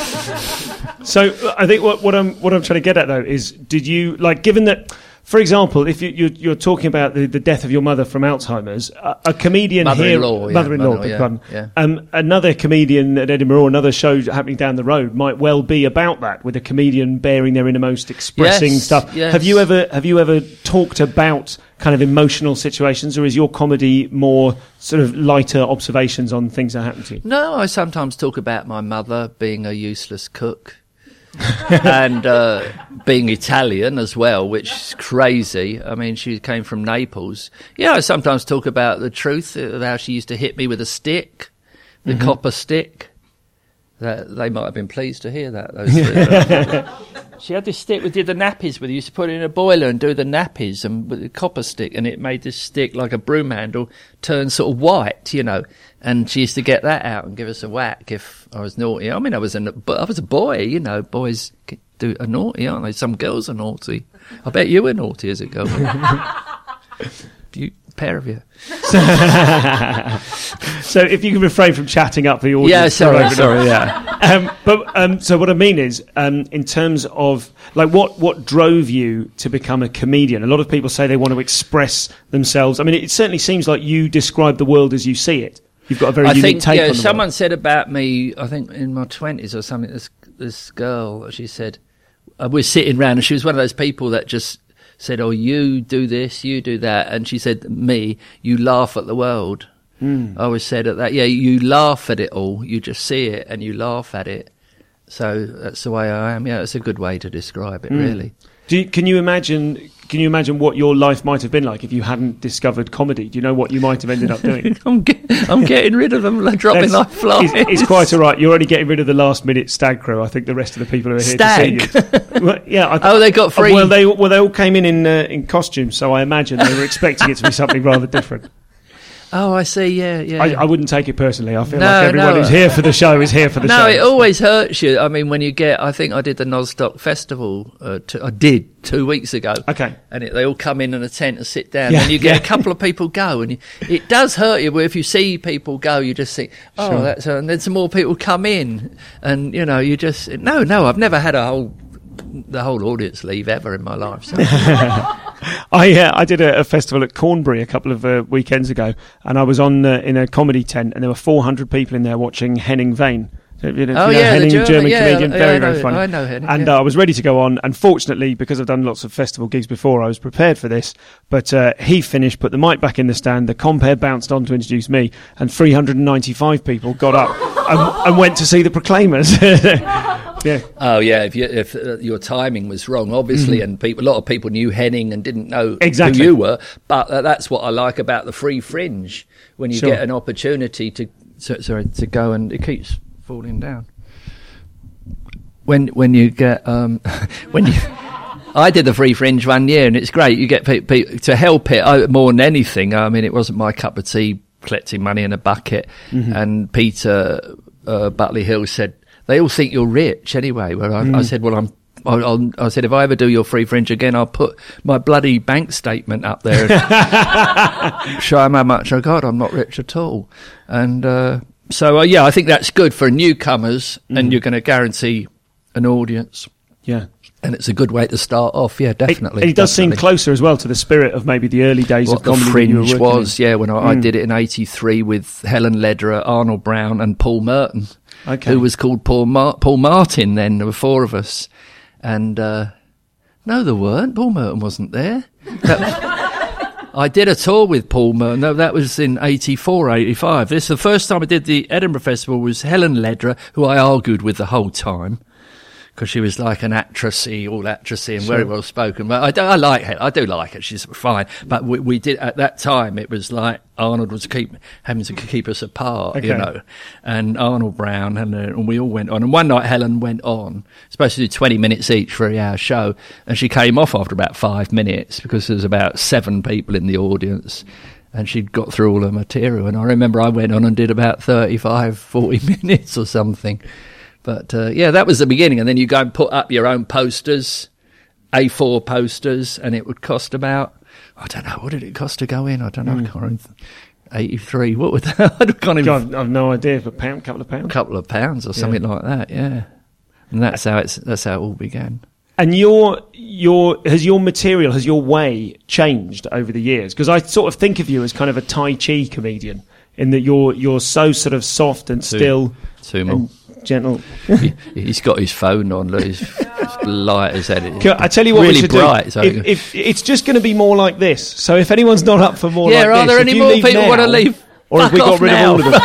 Speaker 1: So I think what, what I'm what I'm trying to get at though is, did you like, given that, for example, if you, you're, you're talking about the, the death of your mother from Alzheimer's, a, a comedian
Speaker 4: mother-in-law,
Speaker 1: here,
Speaker 4: yeah,
Speaker 1: mother-in-law,
Speaker 4: mother, yeah,
Speaker 1: pardon,
Speaker 4: yeah.
Speaker 1: Um, another comedian at Edinburgh or another show happening down the road might well be about that, with a comedian bearing their innermost, expressing
Speaker 4: yes,
Speaker 1: stuff.
Speaker 4: Yes.
Speaker 1: Have you ever have you ever talked about kind of emotional situations, or is your comedy more sort of lighter observations on things that happen to you?
Speaker 4: No, I sometimes talk about my mother being a useless cook. and uh, being Italian as well, which is crazy. I mean, she came from Naples. Yeah, I sometimes talk about the truth of how she used to hit me with a stick, the mm-hmm. copper stick. That they might have been pleased to hear that. Those three. She had this stick we did the nappies with. You used to put it in a boiler and do the nappies, and with a copper stick, and it made this stick like a broom handle turn sort of white, you know. And she used to get that out and give us a whack if I was naughty. I mean, I was a, I was a boy, you know. Boys do are naughty, aren't they? Some girls are naughty. I bet you were naughty as a girl. You pair of you.
Speaker 1: So if you can refrain from chatting up the audience.
Speaker 4: Yeah, sorry, sorry, yeah.
Speaker 1: Um, but um, so what I mean is, um, in terms of like what what drove you to become a comedian? A lot of people say they want to express themselves. I mean, it certainly seems like you describe the world as you see it. You've got a very
Speaker 4: I
Speaker 1: unique
Speaker 4: think,
Speaker 1: take
Speaker 4: yeah,
Speaker 1: on the
Speaker 4: someone
Speaker 1: world.
Speaker 4: said about me, I think in my twenties or something, this this girl, she said, uh, we're sitting round, and she was one of those people that just said, oh, you do this, you do that. And she said, me, you laugh at the world. Mm. I always said at that, yeah, you laugh at it all. You just see it and you laugh at it. So that's the way I am. Yeah, it's a good way to describe it, mm. really. Do
Speaker 1: you, can you imagine? Can you imagine what your life might have been like if you hadn't discovered comedy? Do you know what you might have ended up doing?
Speaker 4: I'm, get, I'm getting rid of them, dropping like flies.
Speaker 1: It's, it's quite all right. You're only getting rid of the last minute stag crew. I think the rest of the people who are here
Speaker 4: stag.
Speaker 1: to see you. Well, yeah. I th-
Speaker 4: oh, they got free.
Speaker 1: Well, they well they all came in in, uh, in costumes, so I imagine they were expecting it to be something rather different.
Speaker 4: Oh, I see, yeah, yeah.
Speaker 1: I, I wouldn't take it personally. I feel
Speaker 4: no,
Speaker 1: like everyone
Speaker 4: no.
Speaker 1: who's here for the show is here for the
Speaker 4: no,
Speaker 1: show.
Speaker 4: No, it always hurts you. I mean, when you get, I think I did the Nostock Festival, uh, two, I did two weeks ago.
Speaker 1: Okay.
Speaker 4: And it, they all come in in a tent and sit down,
Speaker 1: yeah,
Speaker 4: and you get
Speaker 1: yeah.
Speaker 4: a couple of people go, and you, it does hurt you, where if you see people go, you just think, oh, sure. that's, uh, and then some more people come in, and, you know, you just, no, no, I've never had a whole, the whole audience leave ever in my life, so.
Speaker 1: I uh, I did a, a festival at Cornbury a couple of uh, weekends ago, and I was on uh, in a comedy tent, and there were four hundred people in there watching Henning Wehn. You know,
Speaker 4: oh,
Speaker 1: you know,
Speaker 4: yeah,
Speaker 1: Henning,
Speaker 4: the German,
Speaker 1: German
Speaker 4: yeah,
Speaker 1: comedian,
Speaker 4: yeah,
Speaker 1: very,
Speaker 4: I know,
Speaker 1: very funny.
Speaker 4: I know Henning,
Speaker 1: and
Speaker 4: yeah.
Speaker 1: uh, I was ready to go on, and fortunately, because I've done lots of festival gigs before, I was prepared for this. But uh, he finished, put the mic back in the stand, the compere bounced on to introduce me, and three hundred ninety-five people got up and, and went to see the Proclaimers. Yeah.
Speaker 4: Oh yeah, if you, if uh, your timing was wrong, obviously, mm. and people, a lot of people knew Henning and didn't know
Speaker 1: exactly
Speaker 4: who you were. But uh, that's what I like about the Free Fringe, when you
Speaker 1: sure.
Speaker 4: get an opportunity to so, sorry to go, and it keeps falling down. When when you get um, when you. I did the Free Fringe one year, and it's great. You get people pe- to help it oh, more than anything. I mean, it wasn't my cup of tea collecting money in a bucket. Mm-hmm. And Peter uh, Butley Hill said, they all think you're rich anyway. Well, I, mm. I said, well, I'm. I'll, I'll, I said, if I ever do your Free Fringe again, I'll put my bloody bank statement up there and show them how much I got. I'm not rich at all. And uh, so, uh, yeah, I think that's good for newcomers, mm. and you're going to guarantee an audience.
Speaker 1: Yeah.
Speaker 4: And it's a good way to start off, yeah, definitely.
Speaker 1: It, it does
Speaker 4: definitely.
Speaker 1: seem closer as well to the spirit of maybe the early days
Speaker 4: what
Speaker 1: of comedy.
Speaker 4: The Fringe
Speaker 1: you
Speaker 4: was,
Speaker 1: in.
Speaker 4: yeah, when I, mm. I did it in eighty-three with Helen Lederer, Arnold Brown and Paul Merton,
Speaker 1: okay.
Speaker 4: who was called Paul, Mar- Paul Martin then. There were four of us. And, uh, no, there weren't. Paul Merton wasn't there. That, I did a tour with Paul Merton. No, that was in eighty-four, eighty-five. This the first time I did the Edinburgh Festival was Helen Lederer, who I argued with the whole time, because she was like an actressy, all actressy, and sure. very well spoken. But I, do, I like her. I do like her. She's fine. But we, we did at that time. It was like Arnold was keep having to keep us apart, okay. you know. And Arnold Brown and, uh, and we all went on. And one night Helen went on, supposed to do twenty minutes each for a hour show, and she came off after about five minutes because there was about seven people in the audience. And she'd got through all her material. And I remember I went on and did about thirty-five, forty minutes or something. But, uh, yeah, that was the beginning. And then you go and put up your own posters, A four posters, and it would cost about, I don't know, what did it cost to go in? I don't know, mm. I can't remember. eighty-three, what would that? I can't even.
Speaker 1: God, I've no idea, a pound, couple of pounds?
Speaker 4: A couple of pounds or something yeah. like that, yeah. And that's how it's, that's how it all began.
Speaker 1: And your, your, has your material, has your way changed over the years? Because I sort of think of you as kind of a Tai Chi comedian, in that you're, you're so sort of soft and
Speaker 4: Too,
Speaker 1: still.
Speaker 4: Too more.
Speaker 1: Gentle.
Speaker 4: he, he's got his phone on. Look, he's, it's light as that.
Speaker 1: I tell you what,
Speaker 4: really
Speaker 1: we should
Speaker 4: bright.
Speaker 1: Do.
Speaker 4: So
Speaker 1: if, if it's just going to be more like this, so if anyone's not up for more,
Speaker 4: yeah,
Speaker 1: like
Speaker 4: are
Speaker 1: this,
Speaker 4: there any more people want to leave?
Speaker 1: Or
Speaker 4: Fuck
Speaker 1: have we got rid
Speaker 4: now.
Speaker 1: of all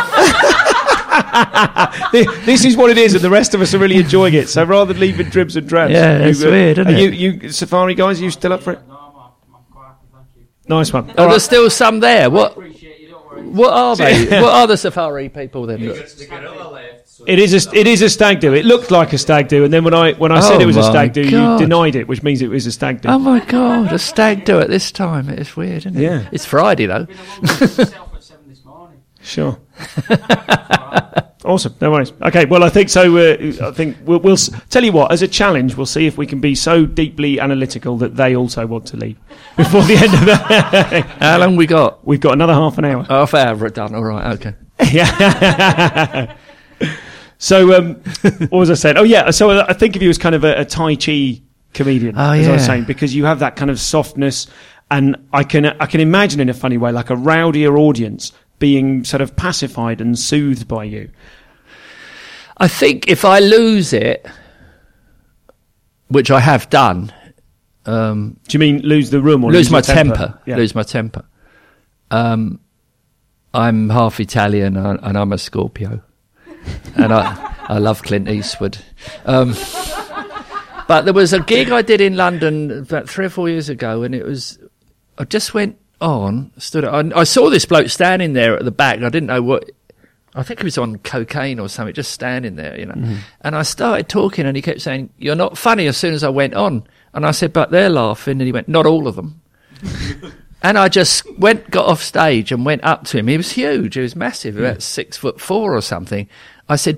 Speaker 1: of them? This is what it is, and the rest of us are really enjoying it. So rather than leave it dribs and drabs,
Speaker 4: yeah,
Speaker 1: you,
Speaker 4: it's
Speaker 1: uh,
Speaker 4: weird, isn't
Speaker 1: are
Speaker 4: it?
Speaker 1: You, you Safari guys, are you still up for it?
Speaker 7: No, I'm, I'm quite happy, thank you.
Speaker 1: Nice one.
Speaker 4: Oh,
Speaker 1: All
Speaker 4: there's
Speaker 1: right.
Speaker 4: still some there. What? What are they? What are the Safari people then?
Speaker 1: It is a it is a stag do. It looked like a stag do, and then when I when I said
Speaker 4: Oh
Speaker 1: it was a
Speaker 4: my
Speaker 1: stag do,
Speaker 4: God.
Speaker 1: you denied it, which means it was a stag do.
Speaker 4: Oh my God, a stag do at this time. It's weird, isn't it?
Speaker 1: Yeah.
Speaker 4: It's Friday though.
Speaker 1: Sure. Awesome. No worries. Okay. Well, I think so. Uh, I think we'll, we'll s- tell you what. As a challenge, we'll see if we can be so deeply analytical that they also want to leave before the end of the.
Speaker 4: How long we got?
Speaker 1: We've got another half an hour.
Speaker 4: Half hour done. All right. Okay.
Speaker 1: Yeah. So, um, what was I saying? Oh, yeah. So I think of you as kind of a, a Tai Chi comedian,
Speaker 4: oh,
Speaker 1: as
Speaker 4: yeah.
Speaker 1: I was saying, because you have that kind of softness, and I can I can imagine in a funny way, like a rowdier audience being sort of pacified and soothed by you.
Speaker 4: I think if I lose it, which I have done, um,
Speaker 1: do you mean lose the room or
Speaker 4: lose,
Speaker 1: lose
Speaker 4: my
Speaker 1: your temper?
Speaker 4: temper?
Speaker 1: Yeah.
Speaker 4: Lose my temper. Um, I'm half Italian and, and I'm a Scorpio, and I I love Clint Eastwood. Um, but there was a gig I did in London about three or four years ago, and it was I just went on, stood. I, I saw this bloke standing there at the back. And I didn't know what. I think he was on cocaine or something, just standing there, you know. Mm-hmm. And I started talking, and he kept saying, "You're not funny." As soon as I went on, and I said, "But they're laughing," and he went, "Not all of them." And I just went, got off stage, and went up to him. He was huge. He was massive, about six foot four or something. I said,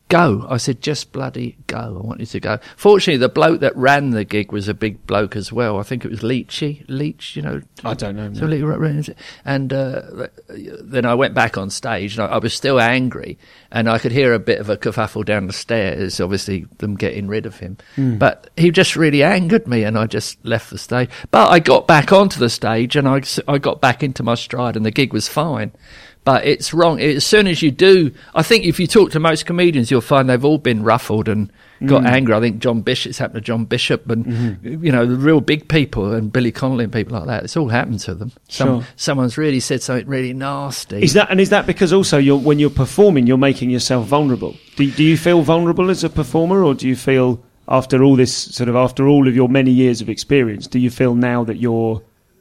Speaker 4: go. I said, just bloody go. I want you to go. Fortunately, the bloke that ran the gig was a big bloke as well. I think it was Leachy. Leach, you know.
Speaker 1: I don't know.
Speaker 4: So no. And uh, then I went back on stage, and I, I was still angry, and I could hear a bit of a kerfuffle down the stairs, obviously them getting rid of him. Mm. But he just really angered me, and I just left the stage. But I got back onto the stage, and I, I got back into my stride, and the gig was fine. But it's wrong. As soon as you do, I think if you talk to most comedians, you'll find they've all been ruffled and got mm. angry. I think John Bishop, it's happened to John Bishop and, mm-hmm. you know, the real big people and Billy Connolly and people like that. It's all happened to them. Some,
Speaker 1: sure.
Speaker 4: Someone's really said something really nasty.
Speaker 1: Is that, and is that because also you're, when you're performing, you're making yourself vulnerable? Do, do you feel vulnerable as a performer, or do you feel after all this, sort of after all of your many years of experience, do you feel now that you're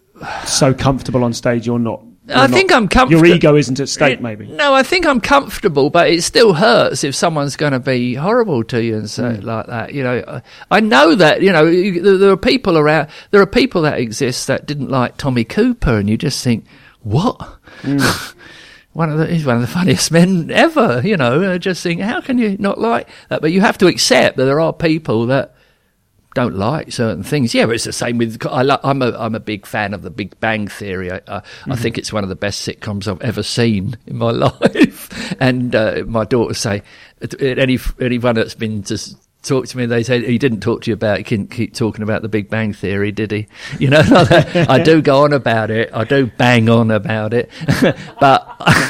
Speaker 1: so comfortable on stage you're not? You're
Speaker 4: I think
Speaker 1: not,
Speaker 4: I'm comfortable.
Speaker 1: Your ego isn't at stake, maybe.
Speaker 4: No, I think I'm comfortable, but it still hurts if someone's going to be horrible to you and say mm. like that. You know, I know that. You know, there are people around. There are people that exist that didn't like Tommy Cooper, and you just think, what? Mm. one of the he's one of the funniest men ever. You know, I just think, how can you not like that? But you have to accept that there are people that don't like certain things. Yeah, but it's the same with. I lo- I'm a I'm a big fan of The Big Bang Theory. I, uh, mm-hmm. I think it's one of the best sitcoms I've ever seen in my life. And uh, my daughters say, any anyone that's been to talk to me, they say he didn't talk to you about. He couldn't keep talking about The Big Bang Theory, did he? You know, I do go on about it. I do bang on about it. But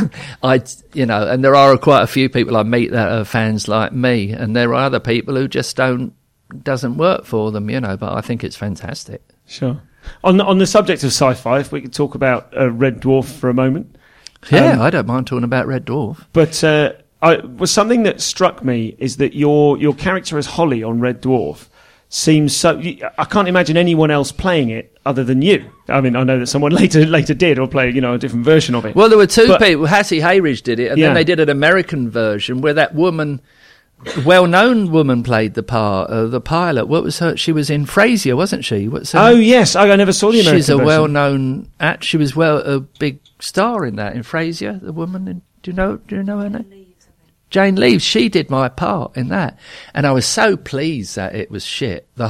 Speaker 4: I, you know, and there are quite a few people I meet that are fans like me, and there are other people who just don't. Doesn't work for them, you know, but I think it's fantastic.
Speaker 1: Sure. On the, on the subject of sci-fi, if we could talk about uh, Red Dwarf for a moment.
Speaker 4: Yeah,
Speaker 1: um,
Speaker 4: I don't mind talking about Red Dwarf.
Speaker 1: But uh, I, was something that struck me is that your your character as Holly on Red Dwarf seems so... I can't imagine anyone else playing it other than you. I mean, I know that someone later later did, or play, you know, a different version of it.
Speaker 4: Well, there were two
Speaker 1: but,
Speaker 4: people. Hattie Hayridge did it, and yeah. then they did an American version where that woman... well-known woman played the part, uh, the pilot. What was her? She was in Frasier, wasn't she? What's her
Speaker 1: oh
Speaker 4: name?
Speaker 1: yes, I, I never saw the American
Speaker 4: She's a
Speaker 1: version.
Speaker 4: well-known act. She was well a big star in that in Frasier. The woman, in, do you know? Do you know her name? Jane Leeves. She did my part in that, and I was so pleased that it was shit. The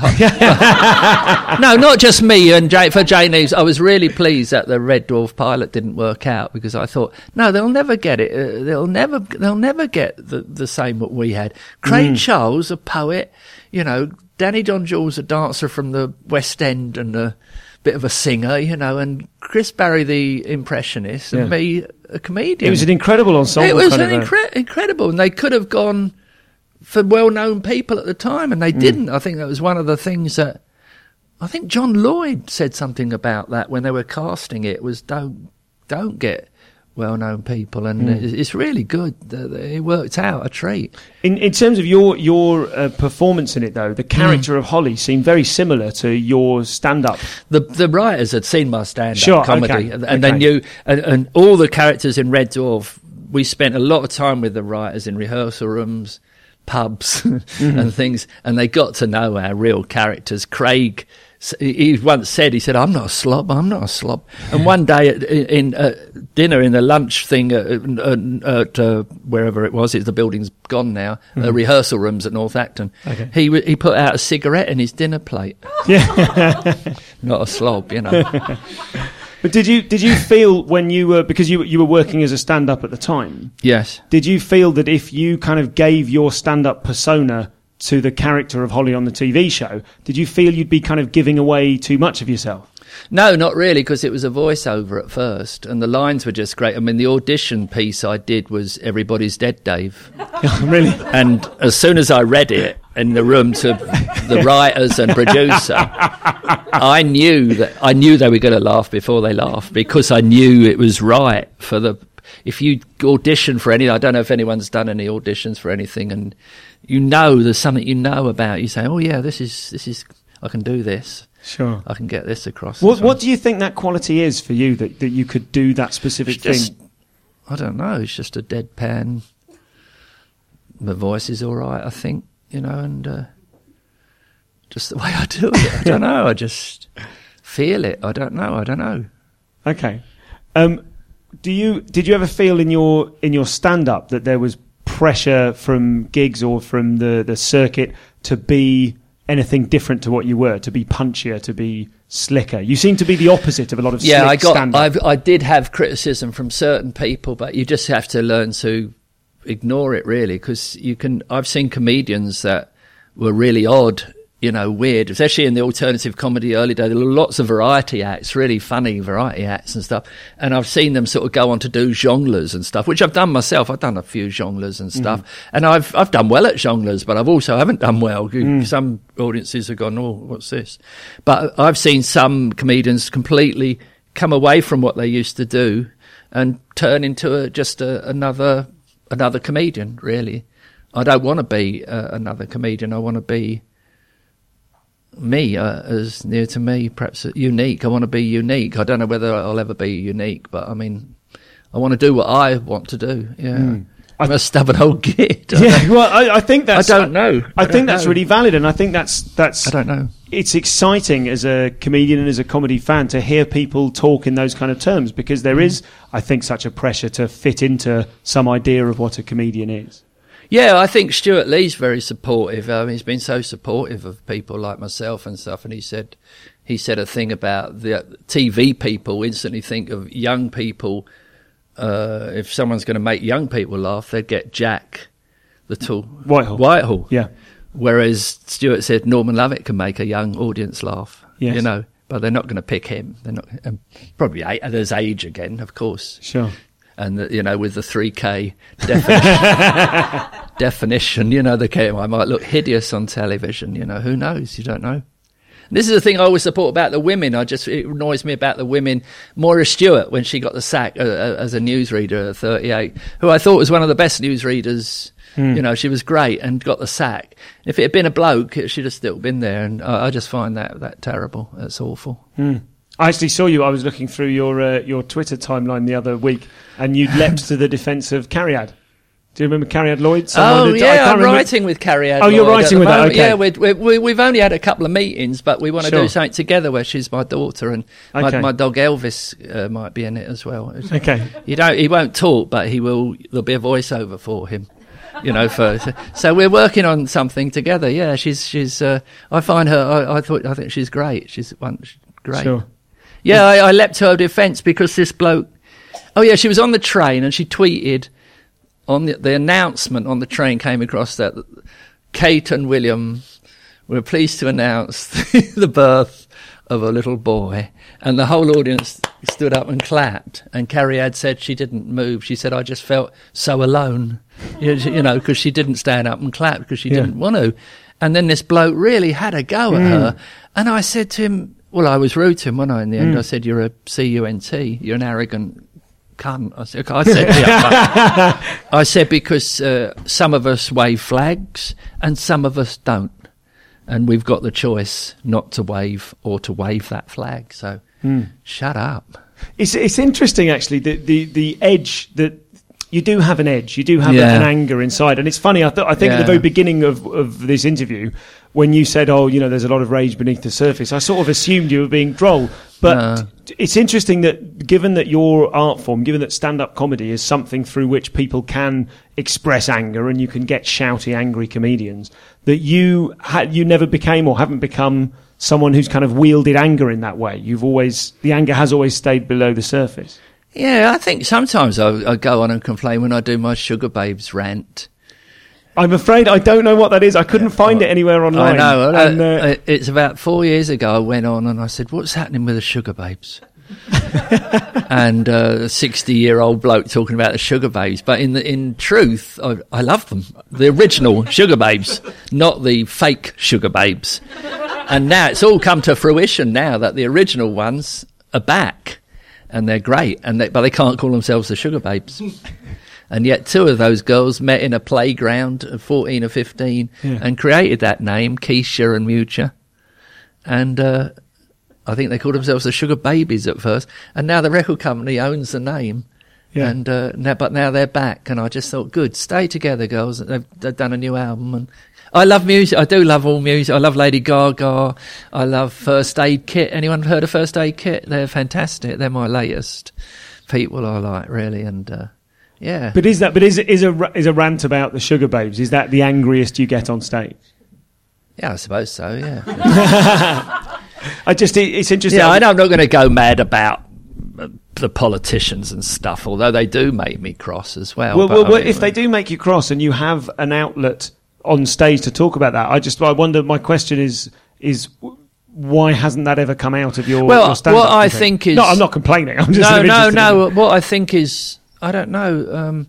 Speaker 4: whole, no, not just me and Jane, for Jane Leeves. I was really pleased that the Red Dwarf pilot didn't work out, because I thought, no, they'll never get it. Uh, they'll never, they'll never get the the same what we had. Craig mm. Charles, a poet, you know, Danny John Jules, a dancer from the West End and a bit of a singer, you know, and Chris Barry, the impressionist, and yeah. me, a comedian.
Speaker 1: It was an incredible ensemble.
Speaker 4: It was
Speaker 1: kind
Speaker 4: an
Speaker 1: of
Speaker 4: incre- incredible, and they could have gone for well-known people at the time, and they mm. didn't. I think that was one of the things that I think John Lloyd said something about that when they were casting it. Was don't don't get well-known people, and mm. it's really good. It worked out a treat.
Speaker 1: In in terms of your your uh, performance in it, though, the character mm. of Holly seemed very similar to your stand-up.
Speaker 4: The the writers had seen my stand-up
Speaker 1: sure,
Speaker 4: comedy,
Speaker 1: okay,
Speaker 4: and,
Speaker 1: okay.
Speaker 4: and they knew, and, and all the characters in Red Dwarf. We spent a lot of time with the writers in rehearsal rooms, pubs, mm-hmm. and things, and they got to know our real characters. Craig. He once said, he said, I'm not a slob, I'm not a slob. And one day at, in uh, dinner, in the lunch thing at, at uh, wherever it was, the building's gone now, mm-hmm. uh, rehearsal rooms at North Acton, okay. he he put out a cigarette in his dinner plate. Yeah. Not a slob, you know.
Speaker 1: But did you did you feel when you were, because you you were working as a stand-up at the time?
Speaker 4: Yes.
Speaker 1: Did you feel that if you kind of gave your stand-up persona to the character of Holly on the T V show, did you feel you'd be kind of giving away too much of yourself?
Speaker 4: No, not really, because it was a voiceover at first, and the lines were just great. I mean, the audition piece I did was Everybody's Dead, Dave.
Speaker 1: Really?
Speaker 4: And as soon as I read it in the room to the writers and producer, I knew that I knew they were going to laugh before they laughed, because I knew it was right for the. If you audition for any, I don't know if anyone's done any auditions for anything, and you know there's something you know about. You say, "Oh yeah, this is this is I can do this.
Speaker 1: Sure,
Speaker 4: I can get this across."
Speaker 1: What What do you think that quality is for you, that, that you could do that specific
Speaker 4: just,
Speaker 1: thing?
Speaker 4: I don't know. It's just a deadpan. The voice is all right, I think, you know, and uh, just the way I do it. I don't know. I just feel it. I don't know. I don't know.
Speaker 1: Okay. Um, do you did you ever feel in your in your stand up that there was pressure from gigs or from the, the circuit to be anything different to what you were, to be punchier, to be slicker? You seem to be the opposite of a lot of
Speaker 4: yeah,
Speaker 1: slick
Speaker 4: I got.
Speaker 1: stand-up.
Speaker 4: I've, I did have criticism from certain people, but you just have to learn to ignore it, really, because you can. I've seen comedians that were really odd, you know, weird, especially in the alternative comedy early days. There were lots of variety acts, really funny variety acts and stuff. And I've seen them sort of go on to do jongleurs and stuff, which I've done myself. I've done a few jongleurs and stuff. Mm. And I've I've done well at jongleurs, but I've also haven't done well. Mm. Some audiences have gone, oh, what's this? But I've seen some comedians completely come away from what they used to do and turn into a, just a, another another comedian, really. I don't want to be uh, another comedian. I want to be me, uh, as near to me, perhaps unique. I want to be unique. I don't know whether I'll ever be unique, but I mean, I want to do what I want to do. Yeah, mm. I'm a stubborn old git.
Speaker 1: Yeah, well, I, I think that's.
Speaker 4: I don't know.
Speaker 1: I, I
Speaker 4: don't
Speaker 1: think that's
Speaker 4: know.
Speaker 1: really valid, and I think that's that's.
Speaker 4: I don't know.
Speaker 1: It's exciting as a comedian and as a comedy fan to hear people talk in those kind of terms, because there mm. is, I think, such a pressure to fit into some idea of what a comedian is.
Speaker 4: Yeah, I think Stuart Lee's very supportive. I mean, he's been so supportive of people like myself and stuff. And he said, he said a thing about the T V people instantly think of young people. Uh, if someone's going to make young people laugh, they'd get Jack Little
Speaker 1: Whitehall.
Speaker 4: Whitehall.
Speaker 1: Yeah.
Speaker 4: Whereas Stuart said Norman Lovett can make a young audience laugh.
Speaker 1: Yes.
Speaker 4: You know, but they're not going to pick him. They're not. Um, probably there's age again, of course.
Speaker 1: Sure.
Speaker 4: And, the, you know, with the three K definition, definition, you know, the K, I might look hideous on television, you know, who knows? You don't know. And this is the thing I always support about the women. I just, it annoys me about the women. Moira Stewart, when she got the sack uh, as a newsreader at thirty-eight, who I thought was one of the best newsreaders. Mm. You know, she was great and got the sack. If it had been a bloke, she'd have still been there. And I, I just find that, that terrible. That's awful.
Speaker 1: Mm. I actually saw you. I was looking through your uh, your Twitter timeline the other week, and you leapt to the defence of Cariad. Do you remember Cariad Lloyd?
Speaker 4: Someone oh, had, yeah, I'm remember... writing with Cariad
Speaker 1: Oh,
Speaker 4: Lloyd
Speaker 1: you're writing with her, okay.
Speaker 4: Yeah, we, we, we've only had a couple of meetings, but we want to
Speaker 1: sure.
Speaker 4: do something together where she's my daughter, and
Speaker 1: okay.
Speaker 4: my, my dog Elvis uh, might be in it as well.
Speaker 1: Okay.
Speaker 4: You don't, he won't talk, but he will. There'll be a voiceover for him. You know, for so we're working on something together. Yeah, she's she's. Uh, I find her. I, I thought. I think she's great. She's one she's great.
Speaker 1: Sure.
Speaker 4: Yeah, I, I leapt to her defence because this bloke. Oh yeah, she was on the train and she tweeted on the, the announcement on the train came across that Kate and William were pleased to announce the birth of a little boy, and the whole audience stood up and clapped. And Cariad said she didn't move. She said, "I just felt so alone." You, you know, because she didn't stand up and clap because she yeah. didn't want to. And then this bloke really had a go at mm. her. And I said to him, well, I was rude to him, wasn't I, in the end? Mm. I said, you're a C U N T. You're an arrogant cunt. I said, I said, yeah, I said because uh, some of us wave flags and some of us don't. And we've got the choice not to wave or to wave that flag. So mm. shut up.
Speaker 1: It's it's interesting, actually, the, the, the edge that... You do have an edge. You do have
Speaker 4: yeah.
Speaker 1: an anger inside. And it's funny, I, th- I think yeah. at the very beginning of, of this interview, when you said, oh, you know, there's a lot of rage beneath the surface, I sort of assumed you were being droll. But
Speaker 4: uh.
Speaker 1: it's interesting that given that your art form, given that stand-up comedy is something through which people can express anger and you can get shouty, angry comedians, that you ha- you never became or haven't become someone who's kind of wielded anger in that way. You've always... The anger has always stayed below the surface.
Speaker 4: Yeah, I think sometimes I, I go on and complain when I do my Sugar Babes rant.
Speaker 1: I'm afraid I don't know what that is. I couldn't yeah, find it anywhere online.
Speaker 4: I know.
Speaker 1: And,
Speaker 4: uh, it's about four years ago I went on and I said, what's happening with the Sugar Babes? and uh, a sixty-year-old bloke talking about the Sugar Babes. But in the, in truth, I, I love them. The original Sugar Babes, not the fake Sugar Babes. And now it's all come to fruition now that the original ones are back. And they're great, and they, but they can't call themselves the Sugar Babes. And yet two of those girls met in a playground at fourteen or fifteen yeah. and created that name, Keisha and Mucha. And uh, I think they called themselves the Sugar Babies at first. And now the record company owns the name. Yeah. And uh, now, but now they're back. And I just thought, good, stay together, girls. They've, they've done a new album. And I love music. I do love all music. I love Lady Gaga. I love First Aid Kit. Anyone heard of First Aid Kit? They're fantastic. They're my latest people I like, really. And uh, Yeah.
Speaker 1: But is that? But is is a is a rant about the Sugar Babes? Is that the angriest you get on stage?
Speaker 4: Yeah, I suppose so. Yeah.
Speaker 1: I just it, it's interesting.
Speaker 4: Yeah, I know I'm not going to go mad about uh, the politicians and stuff, although they do make me cross as well.
Speaker 1: Well,
Speaker 4: but,
Speaker 1: well,
Speaker 4: I
Speaker 1: well
Speaker 4: mean,
Speaker 1: if they do make you cross and you have an outlet on stage to talk about that, I just I wonder. My question is is. Why hasn't that ever come out of your,
Speaker 4: well,
Speaker 1: your stand-up?
Speaker 4: What I
Speaker 1: think?
Speaker 4: think is...
Speaker 1: No, I'm not complaining. I'm just
Speaker 4: no,
Speaker 1: sort of
Speaker 4: no, no.
Speaker 1: in...
Speaker 4: What I think is... I don't know. Um,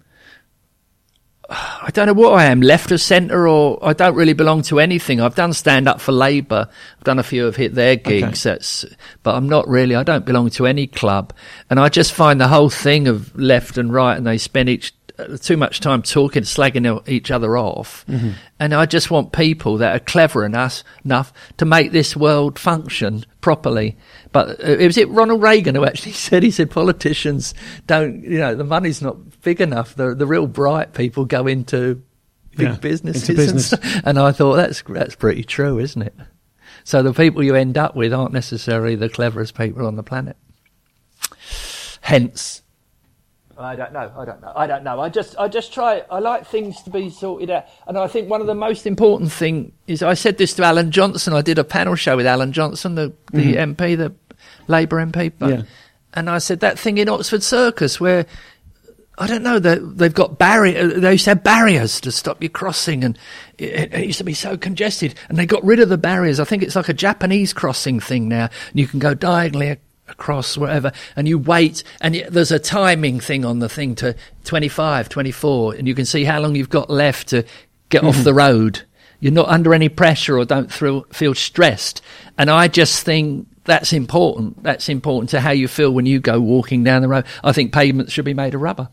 Speaker 4: I don't know what I am, left of centre, or I don't really belong to anything. I've done stand-up for Labour. I've done a few have hit their gigs.
Speaker 1: Okay.
Speaker 4: That's, but I'm not really... I don't belong to any club. And I just find the whole thing of left and right, and they spend each... too much time talking, slagging each other off. Mm-hmm. And I just want people that are clever enough, enough to make this world function properly. But uh, it was it Ronald Reagan who actually said, he said, politicians don't, you know, the money's not big enough. The, the real bright people go into big
Speaker 1: yeah,
Speaker 4: businesses.
Speaker 1: into business.
Speaker 4: And, stuff. And I thought, that's, that's pretty true, isn't it? So the people you end up with aren't necessarily the cleverest people on the planet. Hence... I don't know. I don't know. I don't know. I just, I just try. I like things to be sorted out, and I think one of the most important thing is. I said this to Alan Johnson. I did a panel show with Alan Johnson, the the mm-hmm. M P, the Labour M P, but,
Speaker 1: yeah.
Speaker 4: and I said that thing in Oxford Circus where I don't know that they've got barrier. They used to have barriers to stop you crossing, and it, it used to be so congested, and they got rid of the barriers. I think it's like a Japanese crossing thing now, and you can go diagonally across wherever, and you wait, and there's a timing thing on the thing to twenty-five, twenty-four, and you can see how long you've got left to get mm-hmm. off the road. You're not under any pressure or don't feel, feel stressed. And I just think that's important. That's important to how you feel when you go walking down the road. I think pavements should be made of rubber.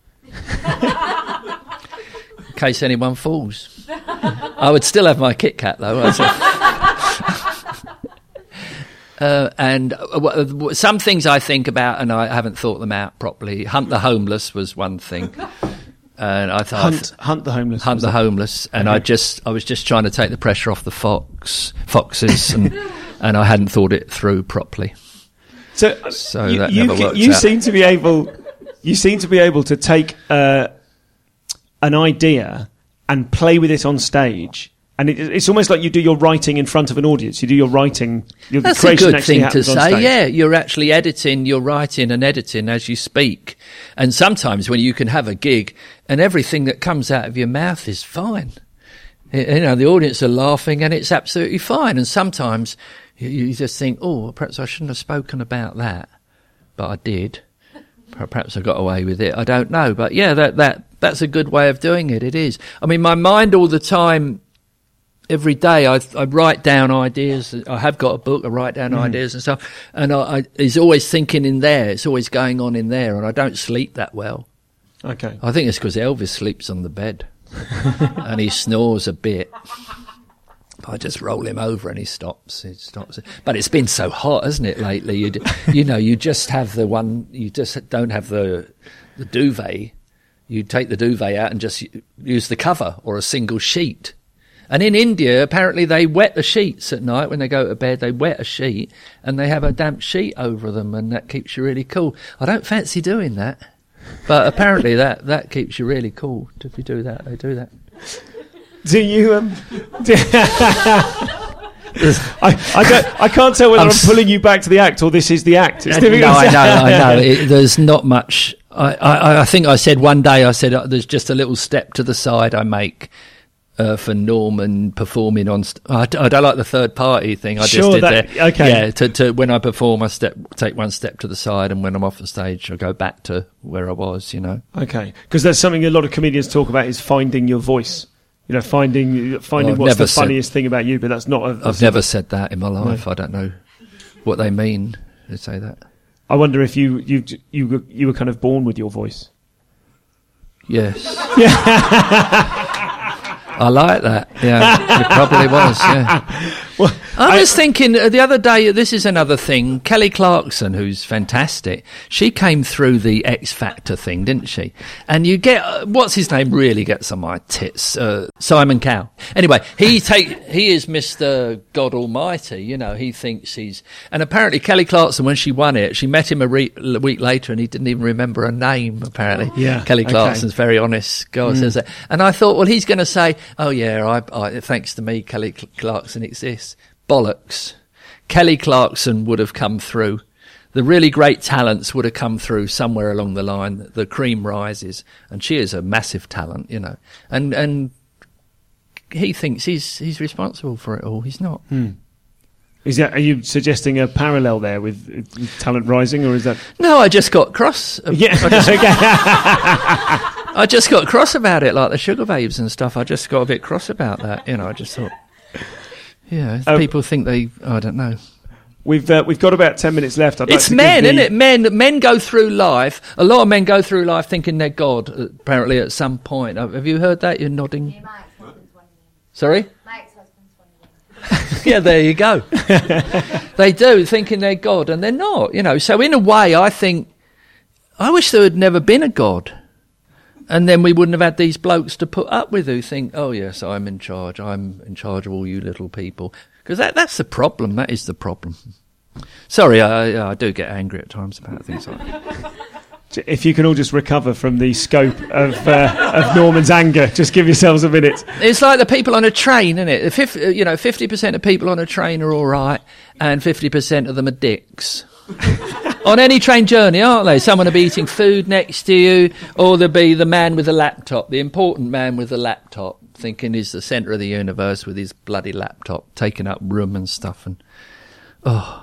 Speaker 4: In case anyone falls. I would still have my Kit Kat though. Uh, and uh, w- some things I think about, and I haven't thought them out properly. Hunt the homeless was one thing, and I thought
Speaker 1: hunt, hunt the homeless,
Speaker 4: hunt the homeless, and okay. I just, I was just trying to take the pressure off the fox, foxes, and and I hadn't thought it through properly.
Speaker 1: So,
Speaker 4: so
Speaker 1: you,
Speaker 4: that
Speaker 1: you,
Speaker 4: never worked
Speaker 1: you
Speaker 4: out.
Speaker 1: seem to be able, you seem to be able to take uh, an idea and play with it on stage. And it, it's almost like you do your writing in front of an audience. You do your writing. Your
Speaker 4: That's
Speaker 1: creation
Speaker 4: a good thing to say.
Speaker 1: Stage.
Speaker 4: Yeah, you're actually editing, you're writing and editing as you speak. And sometimes when you can have a gig and everything that comes out of your mouth is fine. You know, the audience are laughing and it's absolutely fine. And sometimes you, you just think, oh, perhaps I shouldn't have spoken about that, but I did. Perhaps I got away with it. I don't know. But yeah, that that that's a good way of doing it. It is. I mean, my mind all the time. Every day I, I write down ideas. I have got a book. I write down mm. ideas and stuff. And I, I, he's always thinking in there. It's always going on in there. And I don't sleep that well.
Speaker 1: Okay.
Speaker 4: I think it's because Elvis sleeps on the bed. And he snores a bit. I just roll him over and he stops. He stops. But it's been so hot, hasn't it, lately? You, you know, you just have the one, you just don't have the, the duvet. You take the duvet out and just use the cover or a single sheet. And in India, apparently they wet the sheets at night when they go to bed. They wet a sheet and they have a damp sheet over them, and that keeps you really cool. I don't fancy doing that, but apparently that, that keeps you really cool. If you do that, they do that.
Speaker 1: Do you? Um, do I, I, don't, I can't tell whether I'm, I'm pulling you back to the act or this is the act. It's
Speaker 4: no, I know, I know. It, there's not much. I, I, I think I said one day, I said uh, there's just a little step to the side I make. Uh, for Norman performing on, st- I, d- I don't like the third party thing. I
Speaker 1: sure,
Speaker 4: just did
Speaker 1: that,
Speaker 4: there.
Speaker 1: Okay.
Speaker 4: Yeah, to, to when I perform, I step take one step to the side, and when I'm off the stage, I go back to where I was. You know.
Speaker 1: Okay, because there's something a lot of comedians talk about is finding your voice. You know, finding finding
Speaker 4: well,
Speaker 1: what's the
Speaker 4: said,
Speaker 1: funniest thing about you. But that's not. A, that's
Speaker 4: I've never said that in my life.
Speaker 1: No.
Speaker 4: I don't know what they mean to say that.
Speaker 1: I wonder if you you you were, you were kind of born with your voice.
Speaker 4: Yes. Yeah. I like that. Yeah, it probably was. Yeah.
Speaker 1: Well,
Speaker 4: I
Speaker 1: I-
Speaker 4: was thinking uh, the other day, this is another thing, Kelly Clarkson, who's fantastic, she came through the X Factor thing, didn't she? And you get, uh, what's his name really gets on my tits? Uh, Simon Cowell. Anyway, he take, he is Mister God Almighty, you know, he thinks he's, and apparently Kelly Clarkson, when she won it, she met him a, re- a week later and he didn't even remember her name, apparently.
Speaker 1: Yeah,
Speaker 4: Kelly
Speaker 1: okay.
Speaker 4: Clarkson's very honest girl,
Speaker 1: Mm.
Speaker 4: says that. And I thought, well, he's going to say, oh yeah, I, I, thanks to me, Kelly Cl- Clarkson exists. Bollocks. Kelly Clarkson would have come through. The really great talents would have come through somewhere along the line. The cream rises, and she is a massive talent, you know. And and he thinks he's he's responsible for it all. He's not.
Speaker 1: Hmm. Is that? Are you suggesting a parallel there with, with Talent Rising, or is that?
Speaker 4: No, I just got cross.
Speaker 1: Yeah.
Speaker 4: I just, I just got cross about it, like the Sugar Babes and stuff. I just got a bit cross about that, you know. I just thought, yeah,
Speaker 1: Um,
Speaker 4: people think they. I don't know.
Speaker 1: We've uh, we've got about ten minutes left. I'd like
Speaker 4: It's
Speaker 1: to
Speaker 4: men,
Speaker 1: give the-
Speaker 4: isn't it? Men, men go through life. A lot of men go through life thinking they're God. uh, Apparently, at some point, Uh, have you heard that? You're nodding.
Speaker 8: Yeah, my ex-husband's one of them.
Speaker 4: Sorry.
Speaker 8: My ex-husband's one of them.
Speaker 4: Yeah, there you go. They do, thinking they're God, and they're not. You know. So in a way, I think I wish there had never been a God, and then we wouldn't have had these blokes to put up with who think, oh yes, I'm in charge. I'm in charge of all you little people. Because that, that's the problem. That is the problem. Sorry, I, I do get angry at times about things like that.
Speaker 1: If you can all just recover from the scope of uh, of Norman's anger, just give yourselves a minute.
Speaker 4: It's like the people on a train, isn't it? The fif- you know, fifty percent of people on a train are all right, and fifty percent of them are dicks. On any train journey, aren't they? Someone will be eating food next to you, or there'll be the man with the laptop, the important man with the laptop, thinking he's the centre of the universe with his bloody laptop, taking up room and stuff. And oh,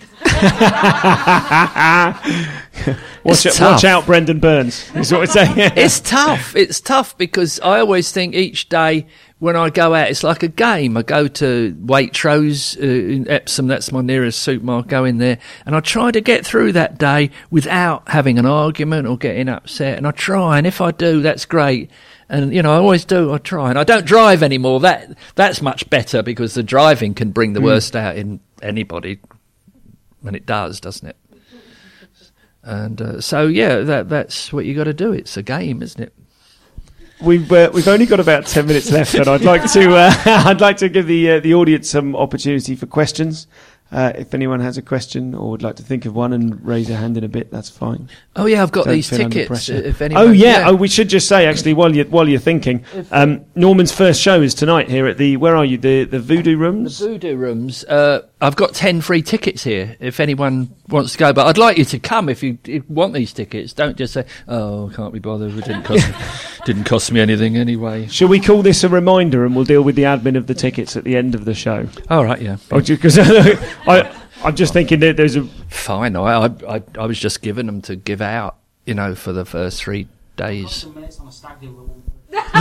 Speaker 1: watch,
Speaker 4: It's
Speaker 1: out, watch
Speaker 4: tough.
Speaker 1: out, Brendan Burns. Is what it's saying.
Speaker 4: it's tough. It's tough because I always think each day when I go out, it's like a game. I go to Waitrose uh, in Epsom, that's my nearest supermarket, go in there, and I try to get through that day without having an argument or getting upset. And I try, and if I do, that's great. And, you know, I always do, I try. And I don't drive anymore. That That's much better because the driving can bring the worst out in anybody. And it does, doesn't it? And uh, so, yeah, that that's what you got to do. It's a game, isn't it?
Speaker 1: We've uh, we've only got about ten minutes left, and I'd like to uh, I'd like to give the uh, the audience some opportunity for questions. Uh, if anyone has a question or would like to think of one and raise a hand in a bit, that's fine.
Speaker 4: Oh yeah, I've got
Speaker 1: Don't
Speaker 4: these
Speaker 1: feel under
Speaker 4: tickets.
Speaker 1: pressure.
Speaker 4: If anyone,
Speaker 1: Oh yeah. Oh, we should just say actually while you while you're thinking, um, Norman's first show is tonight here at the where are you the the Voodoo Rooms?
Speaker 4: The Voodoo Rooms. Uh, I've got ten free tickets here. If anyone wants to go, but I'd like you to come if you, if you want these tickets. Don't just say, "Oh, can't be bothered. It didn't cost me, didn't cost me anything anyway."
Speaker 1: Shall we call this a reminder, and we'll deal with the admin of the tickets at the end of the show?
Speaker 4: All right, yeah,
Speaker 1: Oh, because I I'm just thinking that there's a
Speaker 4: fine. I, I I I was just giving them to give out, you know, for the first three days.
Speaker 7: Some mates on a stag do with all-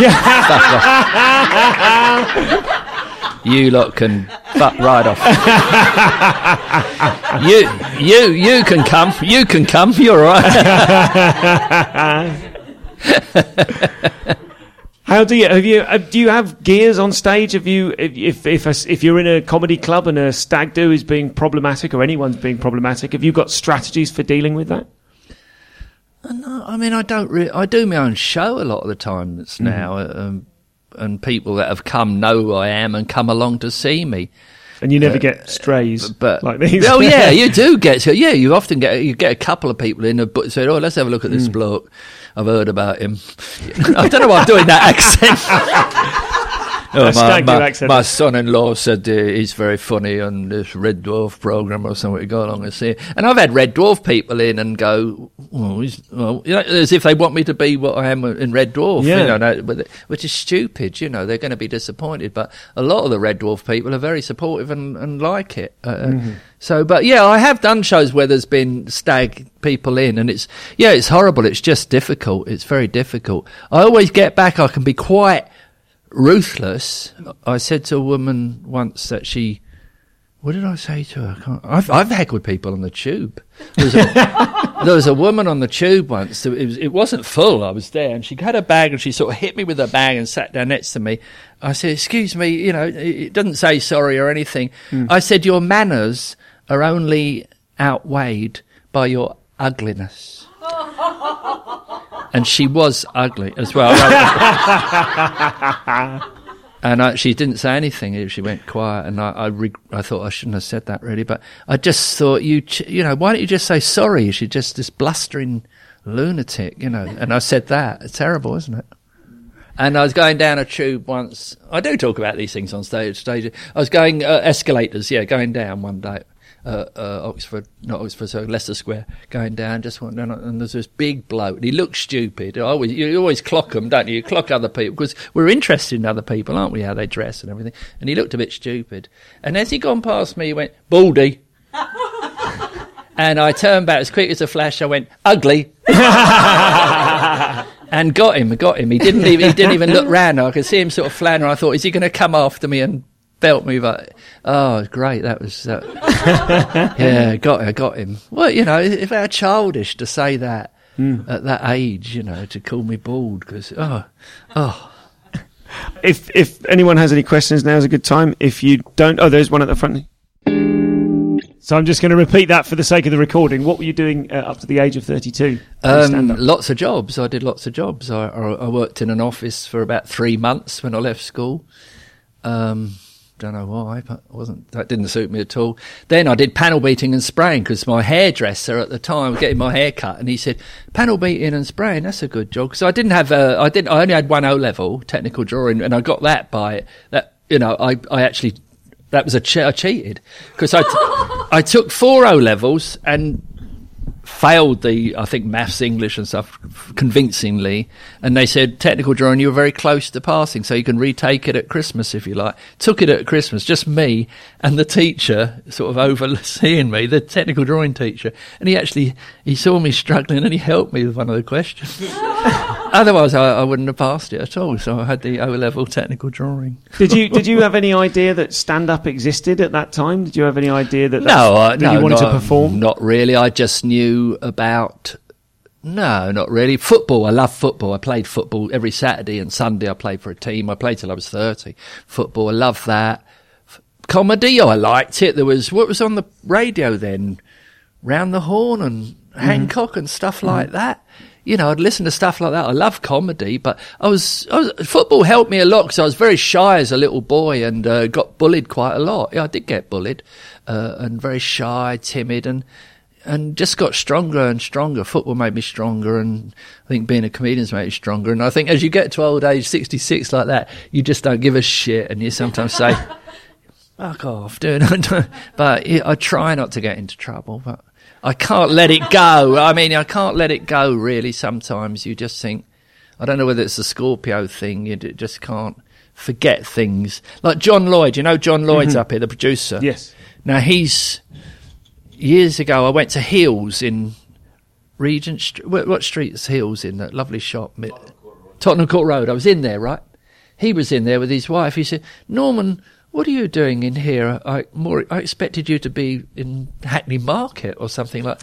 Speaker 4: You lot can fuck right off. you, you, you can come. You can come. You're all right.
Speaker 1: How do you have you uh, do you have gears on stage? Have you if if if, a, if you're in a comedy club and a stag do is being problematic or anyone's being problematic, have you got strategies for dealing with that?
Speaker 4: No, I mean, I don't. Re- I do my own show a lot of the time it's now, um, and people that have come know who I am and come along to see me.
Speaker 1: And you never get strays
Speaker 4: But
Speaker 1: like these.
Speaker 4: oh yeah, you do get. So yeah, you often get you get a couple of people in and say, "Oh, let's have a look at this
Speaker 1: Mm.
Speaker 4: bloke. I've heard about him." I don't know why I'm doing that accent. Oh, my,
Speaker 1: stag do
Speaker 4: my,
Speaker 1: accent.
Speaker 4: my son-in-law said uh, he's very funny on this Red Dwarf program or something. Go along and see it. And I've had Red Dwarf people in and go, oh, he's, well, you know, as if they want me to be what I am in Red Dwarf,
Speaker 1: Yeah.
Speaker 4: you know, no, but, which is stupid. You know, they're going to be disappointed. But a lot of the Red Dwarf people are very supportive and, and like it. Uh,
Speaker 1: Mm-hmm.
Speaker 4: So, but yeah, I have done shows where there's been stag people in, and it's yeah, it's horrible. It's just difficult. It's very difficult. I always get back. I can be quite ruthless. I said to a woman once that she What did I say to her? I can't, I've, I've heckled people on the tube. There was, a, there was a woman on the tube once. It, was, it wasn't full. I was there, and she had a bag, and she sort of hit me with her bag and sat down next to me. I said, "Excuse me, you know, it doesn't say sorry or anything." Mm. I said, "Your manners are only outweighed by your ugliness." And she was ugly as well. And I, she didn't say anything. She went quiet, and I, I, reg- I thought I shouldn't have said that really. But I just thought, you, ch- you know, why don't you just say sorry? She's just this blustering lunatic, you know. And I said that. It's terrible, isn't it? And I was going down a tube once. I do talk about these things on stage. stage. I was going uh, escalators, yeah, going down one day. Uh, uh, Oxford, not Oxford, so Leicester Square, going down, just went down, and there's this big bloke, and he looked stupid. I always, you always clock them, don't you? You clock other people, because we're interested in other people, aren't we, how they dress and everything. And he looked a bit stupid. And as he gone past me, he went, "Baldy." And I turned back as quick as a flash, I went, "Ugly." And got him, got him. He didn't even, he didn't even look round. I could see him sort of floundering. I thought, is he going to come after me and belt me? But oh, great, that was uh, yeah, got I got him. Well, you know, if how childish to say that mm. at that age, you know, to call me bald, because oh, oh.
Speaker 1: If if anyone has any questions, now's a good time. If you don't, oh, there's one at the front. So I'm just going to repeat that for the sake of the recording. What were you doing uh, up to the age of thirty-two?
Speaker 4: Um, lots of jobs. I did lots of jobs. I, I, I worked in an office for about three months when I left school. Um, don't know why, but it wasn't, that didn't suit me at all. Then I did panel beating and spraying, because my hairdresser at the time was getting my hair cut, and he said, "Panel beating and spraying, that's a good job." Because I didn't have a, I didn't, I only had one O level, technical drawing, and I got that by that. You know, I, I actually, that was a, che- I cheated, because I, t- I took four O levels and failed the, I think, maths, English and stuff convincingly, and they said, "Technical drawing, you were very close to passing, so you can retake it at Christmas if you like." Took it at Christmas, just me and the teacher sort of overseeing me, the technical drawing teacher, and he actually, he saw me struggling and he helped me with one of the questions. Otherwise I, I wouldn't have passed it at all, so I had the O-level technical drawing.
Speaker 1: Did you did you have any idea that stand-up existed at that time? Did you have any idea that,
Speaker 4: no, uh,
Speaker 1: that
Speaker 4: no,
Speaker 1: you wanted
Speaker 4: not,
Speaker 1: to perform?
Speaker 4: Not really. I just knew about... No, not really. Football. I love football. I played football every Saturday and Sunday. I played for a team. I played till I was thirty. Football, I love that. F- Comedy, I liked it. There was... What was on the radio then? Round the Horn and mm-hmm. Hancock and stuff like mm-hmm. that. You know, I'd listen to stuff like that. I love comedy, but I was, I was football helped me a lot, because I was very shy as a little boy and uh, got bullied quite a lot. Yeah, I did get bullied, uh, and very shy, timid, and and just got stronger and stronger. Football made me stronger, and I think being a comedian's made me stronger. And I think as you get to old age, sixty-six like that, you just don't give a shit, and you sometimes say, "Fuck off, dude." But yeah, I try not to get into trouble, but I can't let it go. I mean, I can't let it go, really. Sometimes you just think, I don't know whether it's a Scorpio thing, you just can't forget things. Like John Lloyd, you know John Lloyd's mm-hmm. up here, the producer?
Speaker 1: Yes.
Speaker 4: Now, he's, years ago, I went to Hills in Regent Street. What, what street is Hills in? That lovely shop. Tottenham Court Road. Tottenham Court Road. I was in there, right? He was in there with his wife. He said, "Norman, what are you doing in here? I more I expected you to be in Hackney Market or something like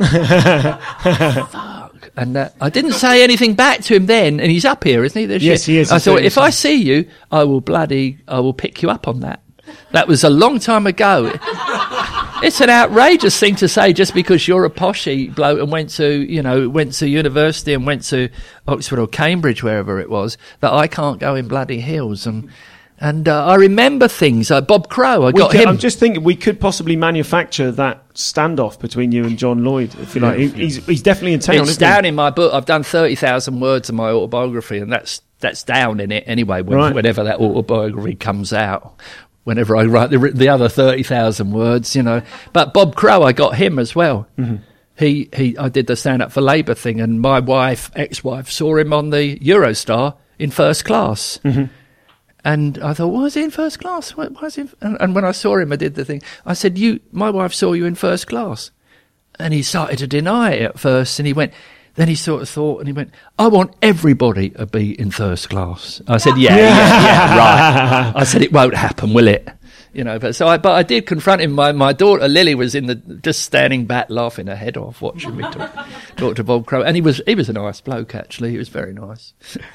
Speaker 4: that." Fuck. And uh, I didn't say anything back to him then, and he's up here, isn't he? There's
Speaker 1: yes,
Speaker 4: shit.
Speaker 1: he is.
Speaker 4: I thought, if I see you, I will bloody, I will pick you up on that. That was a long time ago. It's an outrageous thing to say just because you're a poshy bloke and went to, you know, went to university and went to Oxford or Cambridge, wherever it was, that I can't go in bloody Hills. And And uh, I remember things. Uh, Bob Crow, I
Speaker 1: we
Speaker 4: got
Speaker 1: could,
Speaker 4: him.
Speaker 1: I'm just thinking we could possibly manufacture that standoff between you and John Lloyd, if you like. He, he's, he's definitely in town,
Speaker 4: It's
Speaker 1: isn't
Speaker 4: down
Speaker 1: he?
Speaker 4: in my book. I've done thirty thousand words of my autobiography, and that's that's down in it anyway, when,
Speaker 1: right.
Speaker 4: whenever that autobiography comes out. Whenever I write the, the other thirty thousand words, you know. But Bob Crow, I got him as well. Mm-hmm. He, he, I did the Stand Up for Labour thing, and my wife, ex-wife, saw him on the Eurostar in first class. Mm-hmm. And I thought, why is he in first class? Why, why is he in? And, and when I saw him, I did the thing. I said, "You, my wife saw you in first class." And he started to deny it at first, and he went, then he sort of thought, and he went, "I want everybody to be in first class." I said, yeah, yeah, yeah, yeah, right. I said, "It won't happen, will it?" you know. But so I, but I did confront him. My my daughter Lily was in the just standing back, laughing her head off, watching me talk, talk to Bob Crowley, and he was he was a nice bloke actually. He was very nice.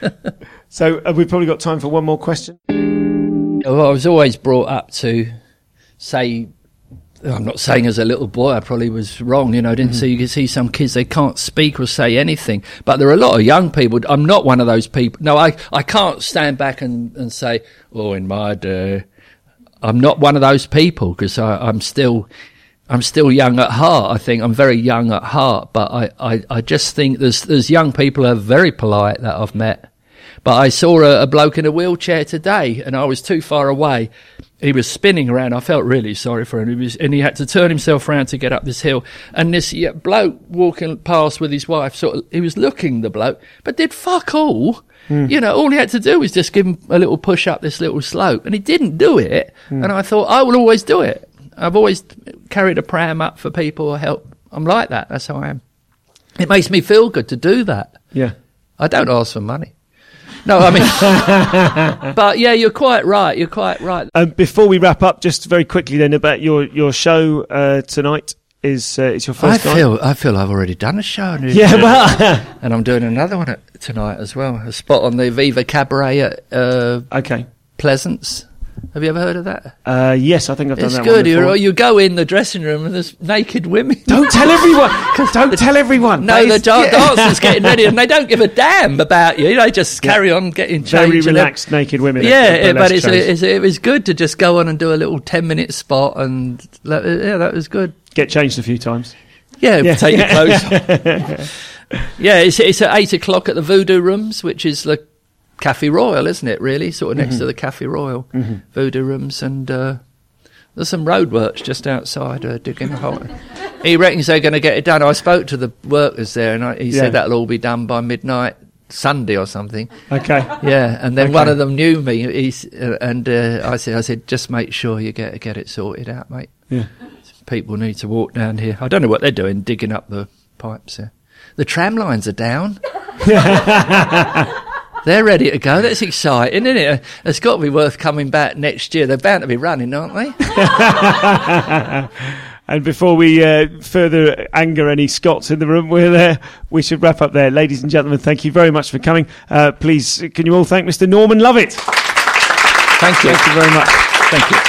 Speaker 1: So uh, we've probably got time for one more question.
Speaker 4: Well, I was always brought up to say. I'm not saying as a little boy I probably was wrong, you know, didn't mm-hmm. see, you can see some kids, they can't speak or say anything, but there are a lot of young people. I'm not one of those people. No, I, I can't stand back and, and say, oh, in my day, I'm not one of those people, because I'm still, I'm still young at heart. I think I'm very young at heart, but I, I, I just think there's, there's young people who are very polite that I've met. But I saw a, a bloke in a wheelchair today, and I was too far away. He was spinning around. I felt really sorry for him. He was, and he had to turn himself around to get up this hill. And this yeah, bloke walking past with his wife, sort of, he was looking, the bloke, but did fuck all. Mm. You know, all he had to do was just give him a little push up this little slope. And he didn't do it. Mm. And I thought, I will always do it. I've always carried a pram up for people or help. I'm like that. That's how I am. It makes me feel good to do that.
Speaker 1: Yeah.
Speaker 4: I don't ask for money. No, I mean, but yeah, you're quite right. You're quite right.
Speaker 1: Um, before we wrap up, just very quickly then about your your show uh, tonight is uh, is your first.
Speaker 4: I feel I feel I've already done a show.
Speaker 1: Yeah, well,
Speaker 4: and I'm doing another one at, tonight as well. A spot on the Viva Cabaret at uh,
Speaker 1: okay
Speaker 4: Pleasance. Have you ever heard of that?
Speaker 1: Uh, yes, I think I've done
Speaker 4: it's
Speaker 1: that
Speaker 4: good.
Speaker 1: one before.
Speaker 4: You, you go in the dressing room and there's naked women.
Speaker 1: Don't tell everyone. Don't tell everyone.
Speaker 4: No, the
Speaker 1: yeah.
Speaker 4: dancers getting ready and they don't give a damn about you. They just carry yeah. on getting changed.
Speaker 1: Very relaxed naked women.
Speaker 4: Yeah, it, but it's, it's, it was good to just go on and do a little ten minute spot, and yeah, that was good.
Speaker 1: Get changed a few times.
Speaker 4: Yeah, yeah. Take your clothes off. Yeah, it's, it's at eight o'clock at the Voodoo Rooms, which is the Cafe Royal, isn't it, really? Sort of next mm-hmm. to the Cafe Royal, mm-hmm. Voodoo Rooms, and uh, there's some roadworks just outside uh, digging a hole. He reckons they're going to get it done. I spoke to the workers there, and I, he yeah. said that'll all be done by midnight Sunday or something.
Speaker 1: Okay.
Speaker 4: Yeah, and then
Speaker 1: okay.
Speaker 4: one of them knew me, he's, uh, and uh, I said, I said, just make sure you get get it sorted out, mate.
Speaker 1: Yeah.
Speaker 4: People need to walk down here. I don't know what they're doing, digging up the pipes there. The tram lines are down. They're ready to go. That's exciting, isn't it? It's got to be worth coming back next year. They're bound to be running, aren't they?
Speaker 1: And before we uh, further anger any Scots in the room, we'll, uh, we should wrap up there. Ladies and gentlemen, thank you very much for coming. Uh, please, can you all thank Mister Norman Lovett?
Speaker 4: Thank you.
Speaker 1: Thank you very much.
Speaker 4: Thank you.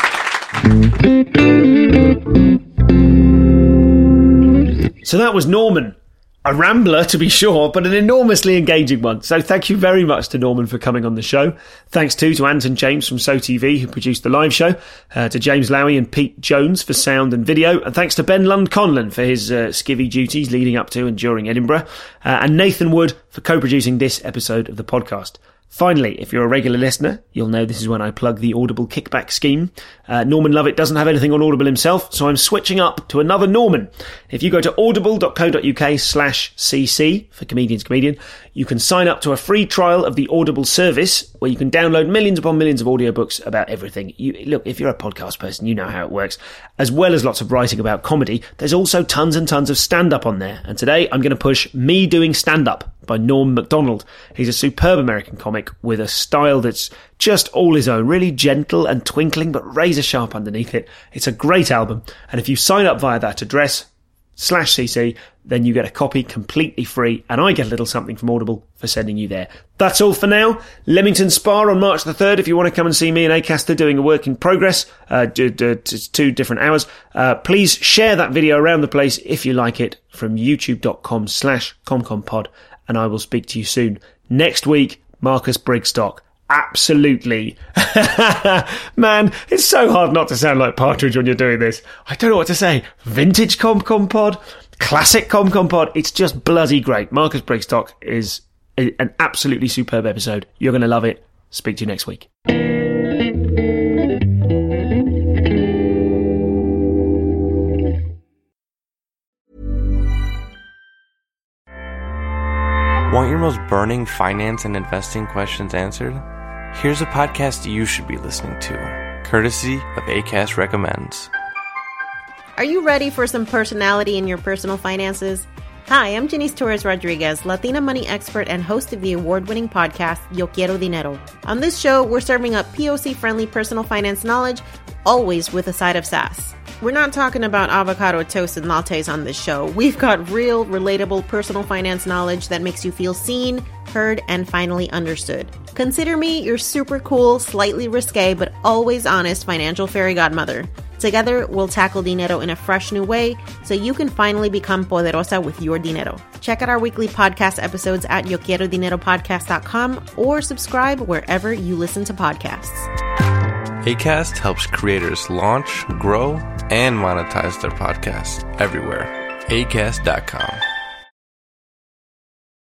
Speaker 1: So that was Norman. A rambler, to be sure, but an enormously engaging one. So thank you very much to Norman for coming on the show. Thanks too to Anton James from So T V, who produced the live show, uh, to James Lowy and Pete Jones for sound and video, and thanks to Ben Lund-Conlon for his uh, skivvy duties leading up to and during Edinburgh, uh, and Nathan Wood for co-producing this episode of the podcast. Finally, if you're a regular listener, you'll know this is when I plug the Audible kickback scheme. Uh, Norman Lovett doesn't have anything on Audible himself, so I'm switching up to another Norman. If you go to audible.co.uk slash cc for Comedians Comedian, you can sign up to a free trial of the Audible service where you can download millions upon millions of audiobooks about everything. You, look, if you're a podcast person, you know how it works. As well as lots of writing about comedy, there's also tons and tons of stand-up on there. And today I'm going to push Me Doing Stand-Up by Norm Macdonald. He's a superb American comic with a style that's just all his own, really gentle and twinkling, but razor sharp underneath it. It's a great album. And if you sign up via that address, slash cc, then you get a copy completely free, and I get a little something from Audible for sending you there. That's all for now. Leamington Spa on March the third, if you want to come and see me and Acaster doing a work in progress, uh, d- d- d- two different hours. Uh, please share that video around the place if you like it from youtube.com slash comcompod, and I will speak to you soon. Next week, Marcus Brigstock. Absolutely. Man, it's so hard not to sound like Partridge when you're doing this. I don't know what to say. Vintage ComCom Pod? Classic ComCom Pod? It's just bloody great. Marcus Brigstock is a, an absolutely superb episode. You're going to love it. Speak to you next week.
Speaker 9: Want your most burning finance and investing questions answered? Here's a podcast you should be listening to, courtesy of Acast Recommends.
Speaker 10: Are you ready for some personality in your personal finances? Hi, I'm Janice Torres Rodriguez, Latina money expert and host of the award-winning podcast, Yo Quiero Dinero. On this show, we're serving up P O C-friendly personal finance knowledge, always with a side of sass. We're not talking about avocado toast and lattes on this show. We've got real, relatable personal finance knowledge that makes you feel seen, heard, and finally understood. Consider me your super cool, slightly risque, but always honest financial fairy godmother. Together, we'll tackle dinero in a fresh new way so you can finally become poderosa with your dinero. Check out our weekly podcast episodes at yo quiero dinero podcast dot com or subscribe wherever you listen to podcasts.
Speaker 9: Acast helps creators launch, grow, and monetize their podcasts everywhere. acast dot com.